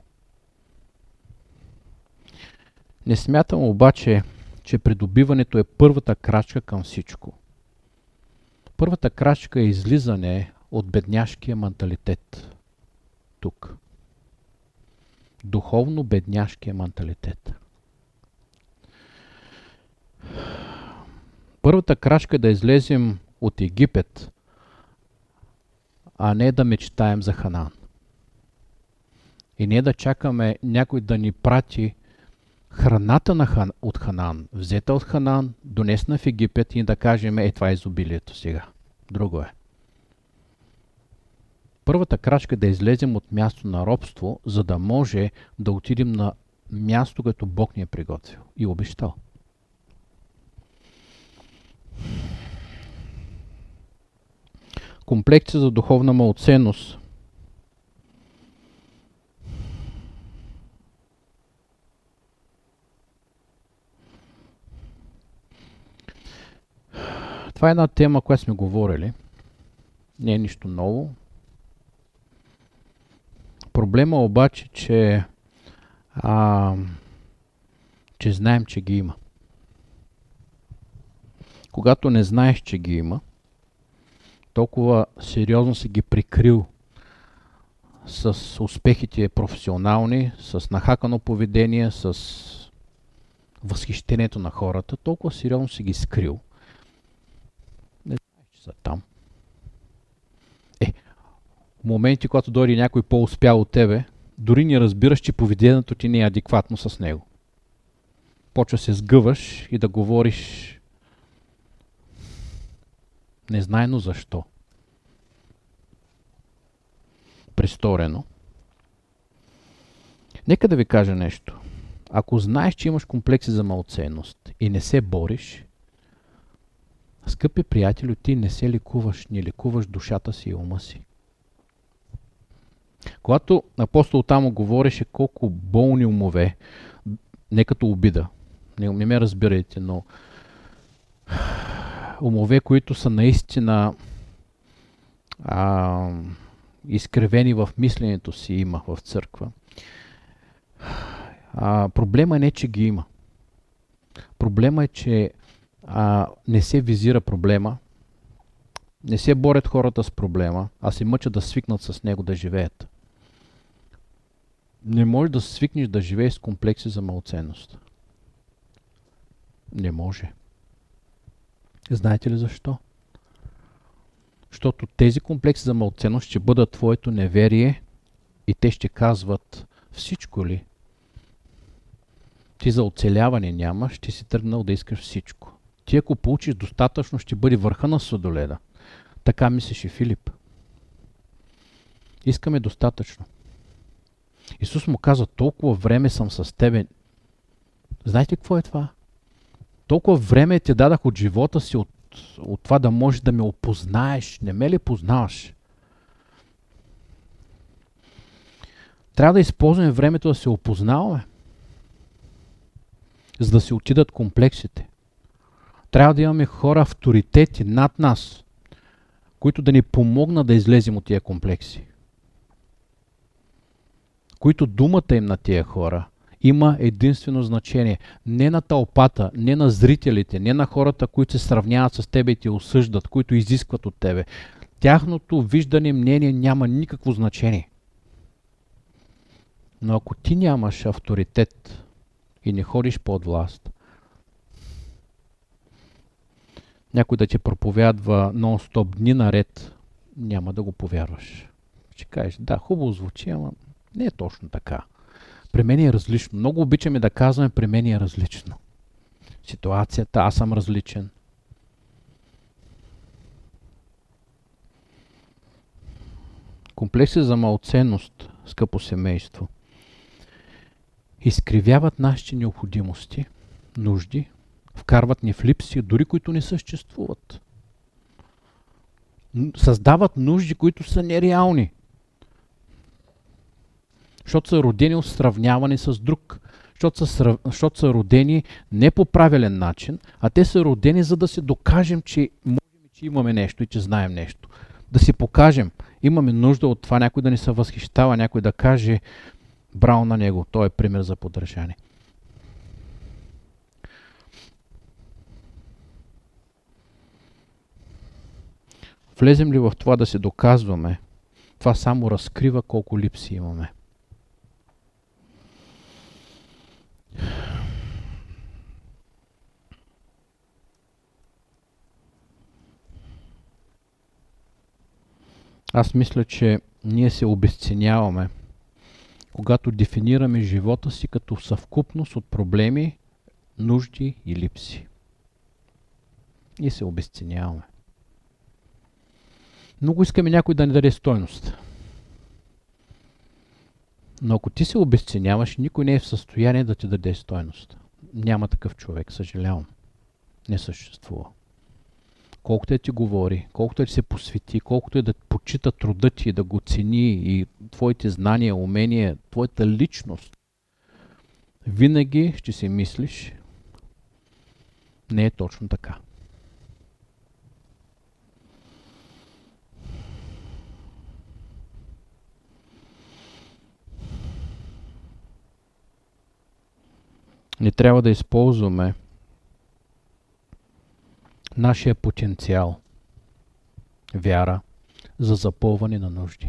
Не смятам обаче, че придобиването е първата крачка към всичко. Първата крачка е излизане от бедняшкия менталитет. Тук. Духовно бедняшкия менталитет. Първата крачка е да излезем от Египет, а не да мечтаем за Ханаан. И не да чакаме някой да ни прати храната на хан, от Ханаан, взета от Ханаан, донесна в Египет и да кажем, е, това е изобилието сега. Друго е. Първата крачка е да излезем от място на робство, за да може да отидем на място, което Бог ни е приготвил и обещал. Комплекция за духовна малоценност. Това е една тема, която сме говорили. Не е нищо ново. Проблема обаче, че, а, че знаем, че ги има. Когато не знаеш, че ги има, толкова сериозно си ги прикрил с успехите професионални, с нахакано поведение, с възхищението на хората, толкова сериозно си ги скрил. Не знаеш, че са там. Е, в моменти, когато дойде някой по-успял от тебе, дори не разбираш, че поведението ти не е адекватно с него. Почва се сгъваш и да говориш незнайно защо. Престорено. Нека да ви кажа нещо. Ако знаеш, че имаш комплекси за малоценност и не се бориш, скъпи приятели, ти не се лекуваш, не лекуваш душата си и ума си. Когато апостол Тамо говореше колко болни умове, не като обида, не, не ме разбирайте, но умове, които са наистина а, изкривени в мисленето си има в църква. А, проблема е не, че ги има. Проблема е, че а, не се визира проблема, не се борят хората с проблема, а се мъчат да свикнат с него да живеят. Не можеш да свикнеш да живееш с комплекси за малоценност. Не може. Знаете ли защо? Защото тези комплекси за малоценност ще бъдат твоето неверие и те ще казват: всичко ли? Ти за оцеляване нямаш, ти си тръгнал да искаш всичко. Ти ако получиш достатъчно, ще бъде върха на сладоледа. Така мислеше Филип. Искаме достатъчно. Исус му каза: толкова време съм с тебе. Знаете какво е това? Толкова време ти дадах от живота си, от, от това да можеш да ме опознаеш. Не ме ли познаваш? Трябва да използваме времето да се опознаваме, за да се отидат комплексите. Трябва да имаме хора, авторитети над нас, които да ни помогнат да излезем от тия комплекси. Които думата им на тия хора има единствено значение. Не на тълпата, не на зрителите, не на хората, които се сравняват с тебе и те осъждат, които изискват от тебе. Тяхното виждане, мнение няма никакво значение. Но ако ти нямаш авторитет и не ходиш под власт, някой да ти проповядва нон-стоп дни наред, няма да го повярваш. Ще кажеш: да, хубаво звучи, ама не е точно така. При мен е различно. Много обичаме да казваме: при мен е различно. Ситуацията, аз съм различен. Комплекси за малоценност, скъпо семейство, изкривяват нашите необходимости, нужди, вкарват ни в липси, дори които не съществуват. Създават нужди, които са нереални. Защото са родени от сравняване с друг. Защото са, защото са родени не по правилен начин, а те са родени, за да се докажем, че можем, че имаме нещо и че знаем нещо. Да си покажем. Имаме нужда от това, някой да ни се възхищава, някой да каже: браво на него, той е пример за подражание. Влезем ли в това да се доказваме, това само разкрива колко липси имаме. Аз мисля, че ние се обезценяваме, когато дефинираме живота си като съвкупност от проблеми, нужди и липси. И се обезценяваме. Много искаме някой да ни даде стойност. Но ако ти се обезценяваш, никой не е в състояние да ти даде стойност. Няма такъв човек, съжалявам. Не съществува. Колкото е ти говори, колкото е ти се посвети, колкото е да почита труда ти, да го цени и твоите знания, умения, твоята личност, винаги ще си мислиш: не е точно така. Не трябва да използваме нашия потенциал, вяра, за запълване на нужди.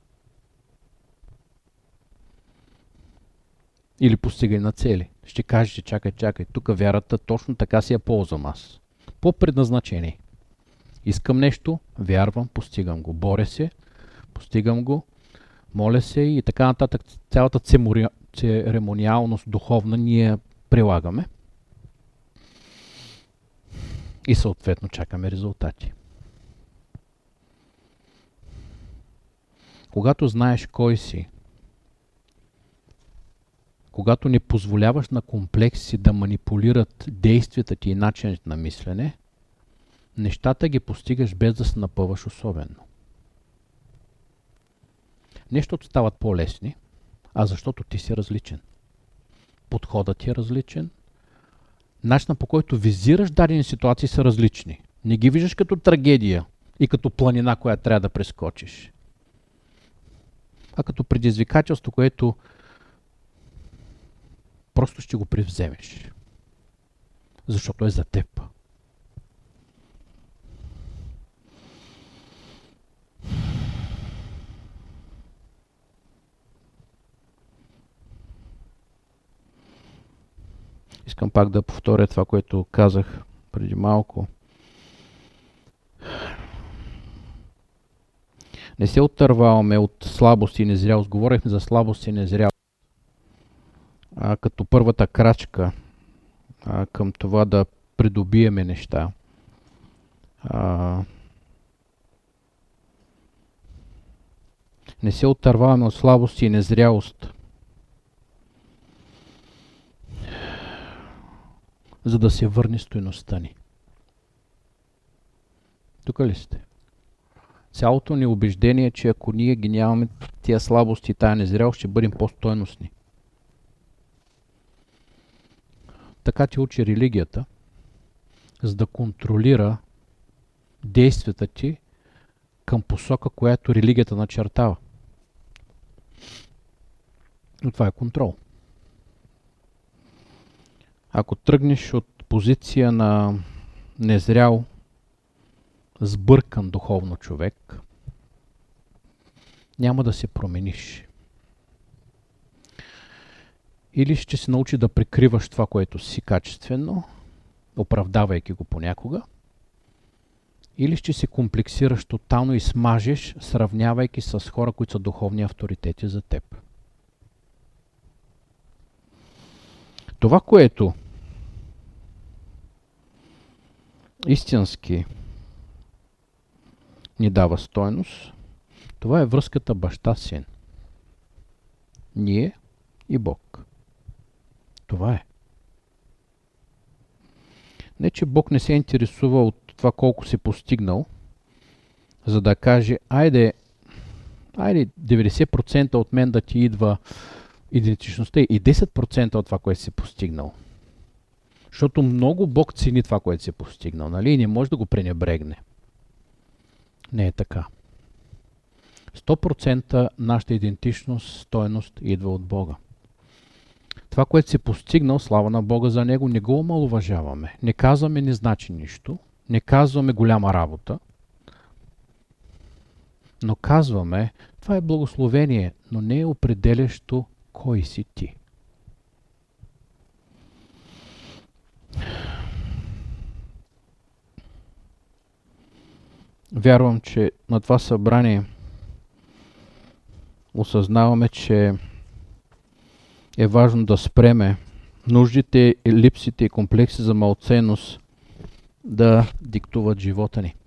Или постигане на цели. Ще кажете: чакай, чакай, тук вярата точно така си я ползвам аз. По предназначение. Искам нещо, вярвам, постигам го. Боря се, постигам го, моля се и така нататък. Цялата церемониалност духовна ние прилагаме. И съответно чакаме резултати. Когато знаеш кой си, когато не позволяваш на комплекси да манипулират действията ти и начинът на мислене, нещата ги постигаш без да се напъваш особено. Не защото стават по-лесни, а защото ти си различен. Подходът ти е различен. Начинът, по който визираш дадени ситуации, са различни. Не ги виждаш като трагедия и като планина, която трябва да прескочиш, а като предизвикателство, което просто ще го превземеш, защото е за теб. Искам пак да повторя това, което казах преди малко. Не се отърваваме от слабост и незрялост. Говорихме за слабост и незрялост а, като първата крачка а, към това да придобиеме неща. А, не се отърваваме от слабост и незрялост, за да се върне стойността ни. Тук ли сте? Цялото ни убеждение е, че ако ние ги нямаме тия слабости и тая незрялост, ще бъдем по-стойностни. Така ти учи религията, за да контролира действията ти към посока, която религията начертава. Но това е контрол. Ако тръгнеш от позиция на незрял, сбъркан духовно човек, няма да се промениш. Или ще се научи да прикриваш това, което си качествено, оправдавайки го понякога, или ще се комплексираш тотално и смажеш, сравнявайки с хора, които са духовни авторитети за теб. Това, което истински ни дава стойност, това е връзката баща-син. Ние и Бог. Това е. Не, че Бог не се интересува от това колко си постигнал, за да каже, айде, айде деветдесет процента от мен да ти идва идентичността и десет процента от това, което си постигнал. Защото много Бог цени това, което си постигнал, нали? И не може да го пренебрегне. Не е така. сто процента нашата идентичност, стойност идва от Бога. Това, което си постигнал, слава на Бога за него, не го омаловажаваме. Не казваме не значи нищо, не казваме голяма работа, но казваме, това е благословение, но не е определящо кой си ти. Вярвам, че на това събрание осъзнаваме, че е важно да спреме нуждите, липсите и комплекси за малценност да диктуват живота ни.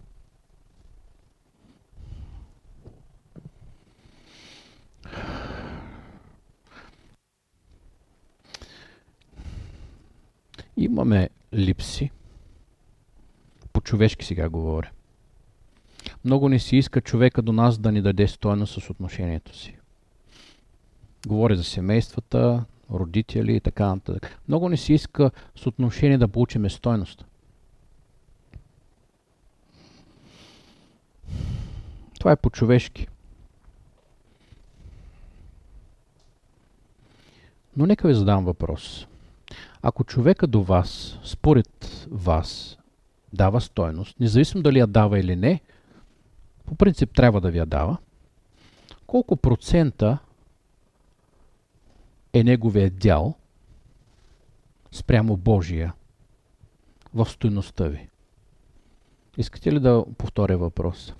Имаме липси. По-човешки сега говоря. Много не си иска човека до нас да ни даде стойност с отношението си. Говоря за семействата, родители и така нататък. Много не си иска с отношение да получим стойност. Това е по-човешки. Но нека ви задам въпрос. Ако човека до вас, според вас, дава стойност, независимо дали я дава или не, по принцип трябва да ви я дава, колко процента е неговия дял спрямо Божия в стойността ви? Искате ли да повторя въпрос?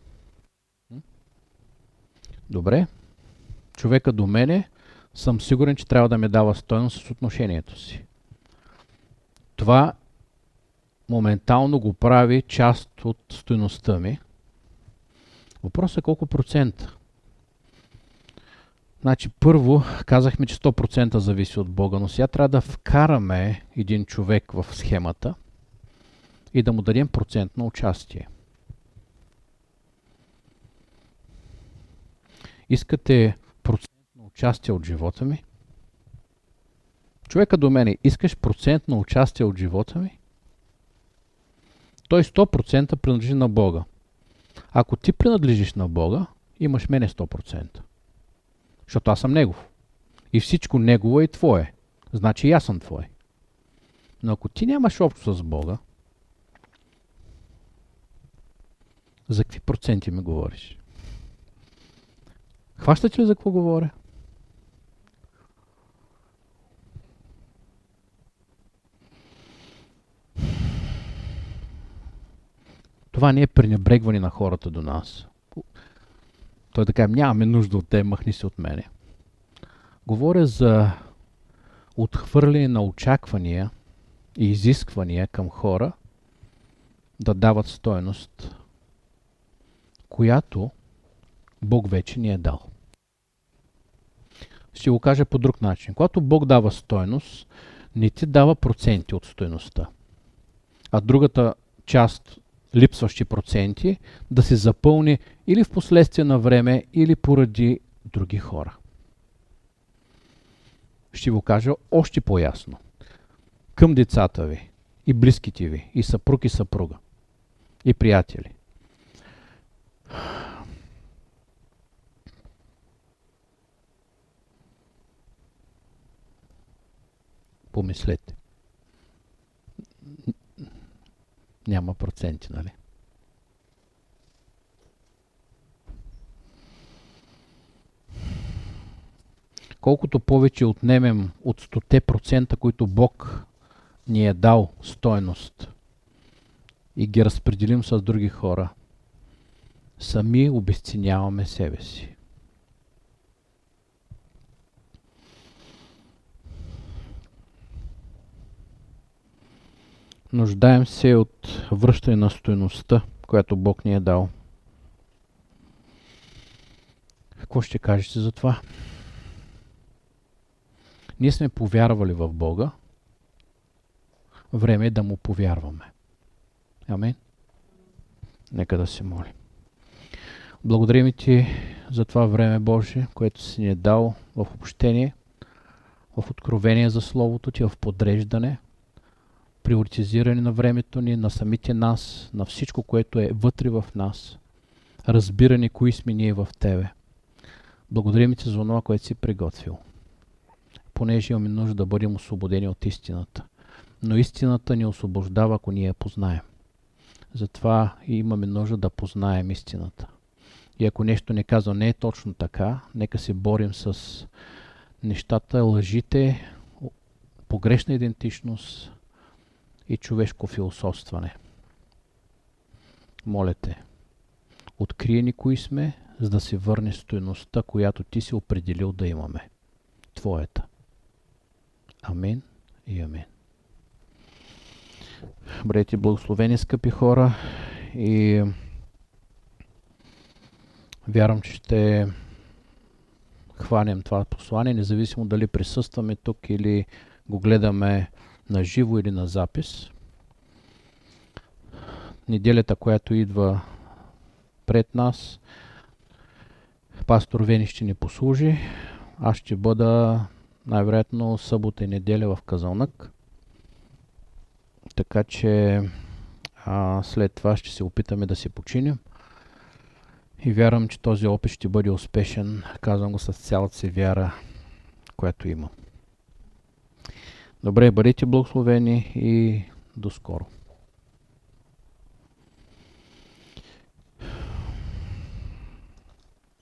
Добре. Човека до мене, съм сигурен, че трябва да ме дава стойност с отношението си. Това моментално го прави част от стойността ми. Въпросът е колко процента. Значи първо казахме, че сто процента зависи от Бога, но сега трябва да вкараме един човек в схемата и да му дадем процент на участие. Искате процент на участие от живота ми? Човека до мене, искаш процент на участие от живота ми? Той сто процента принадлежи на Бога. Ако ти принадлежиш на Бога, имаш мене сто процента. Защото аз съм Негов. И всичко Негово е твое. Значи и аз съм твой. Но ако ти нямаш общо с Бога, за какви проценти ми говориш? Хващате ли за какво говоря? Това не е пренебрегване на хората до нас. Той така, нямаме нужда от те, махни се от мене. Говоря за отхвърляне на очаквания и изисквания към хора да дават стойност, която Бог вече ни е дал. Ще го кажа по друг начин. Когато Бог дава стойност, не ти дава проценти от стойността, а другата част, липсващи проценти, да се запълни или в последствие на време, или поради други хора. Ще го кажа още по-ясно. Към децата ви, и близките ви, и съпруг и съпруга, и приятели. Помислете. Няма проценти, нали? Колкото повече отнемем от сто процента, които Бог ни е дал стойност и ги разпределим с други хора, сами обезценяваме себе си. Нуждаем се от връщане на стойността, която Бог ни е дал. Какво ще кажете за това? Ние сме повярвали в Бога. Време е да му повярваме. Амин. Нека да се молим. Благодарим ти за това време, Боже, което си ни е дал в общение, в откровение за Словото ти, в подреждане, приоритизиране на времето ни, на самите нас, на всичко, което е вътре в нас, разбиране кои сме ние в Тебе. Благодарим ти за това, което си приготвил. Понеже имаме нужда да бъдем освободени от истината. Но истината ни освобождава, ако ние я познаем. Затова имаме нужда да познаем истината. И ако нещо не казва не е точно така, нека се борим с нещата, лъжите, погрешна идентичност и човешко философстване. Моля те, открие ни кои сме, за да се върне стойността, която ти си определил да имаме. Твоята. Амин и амин. Бъдете благословени, скъпи хора, и вярвам, че ще хванем това послание, независимо дали присъстваме тук или го гледаме на живо или на запис. Неделята, която идва пред нас, пастор Вени ще ни послужи. Аз ще бъда най-вероятно събота и неделя в Казанлък. Така че а, след това ще се опитаме да се починим. И вярвам, че този опит ще бъде успешен. Казвам го с цялата си вяра, която имам. Добре, бъдете благословени и до скоро.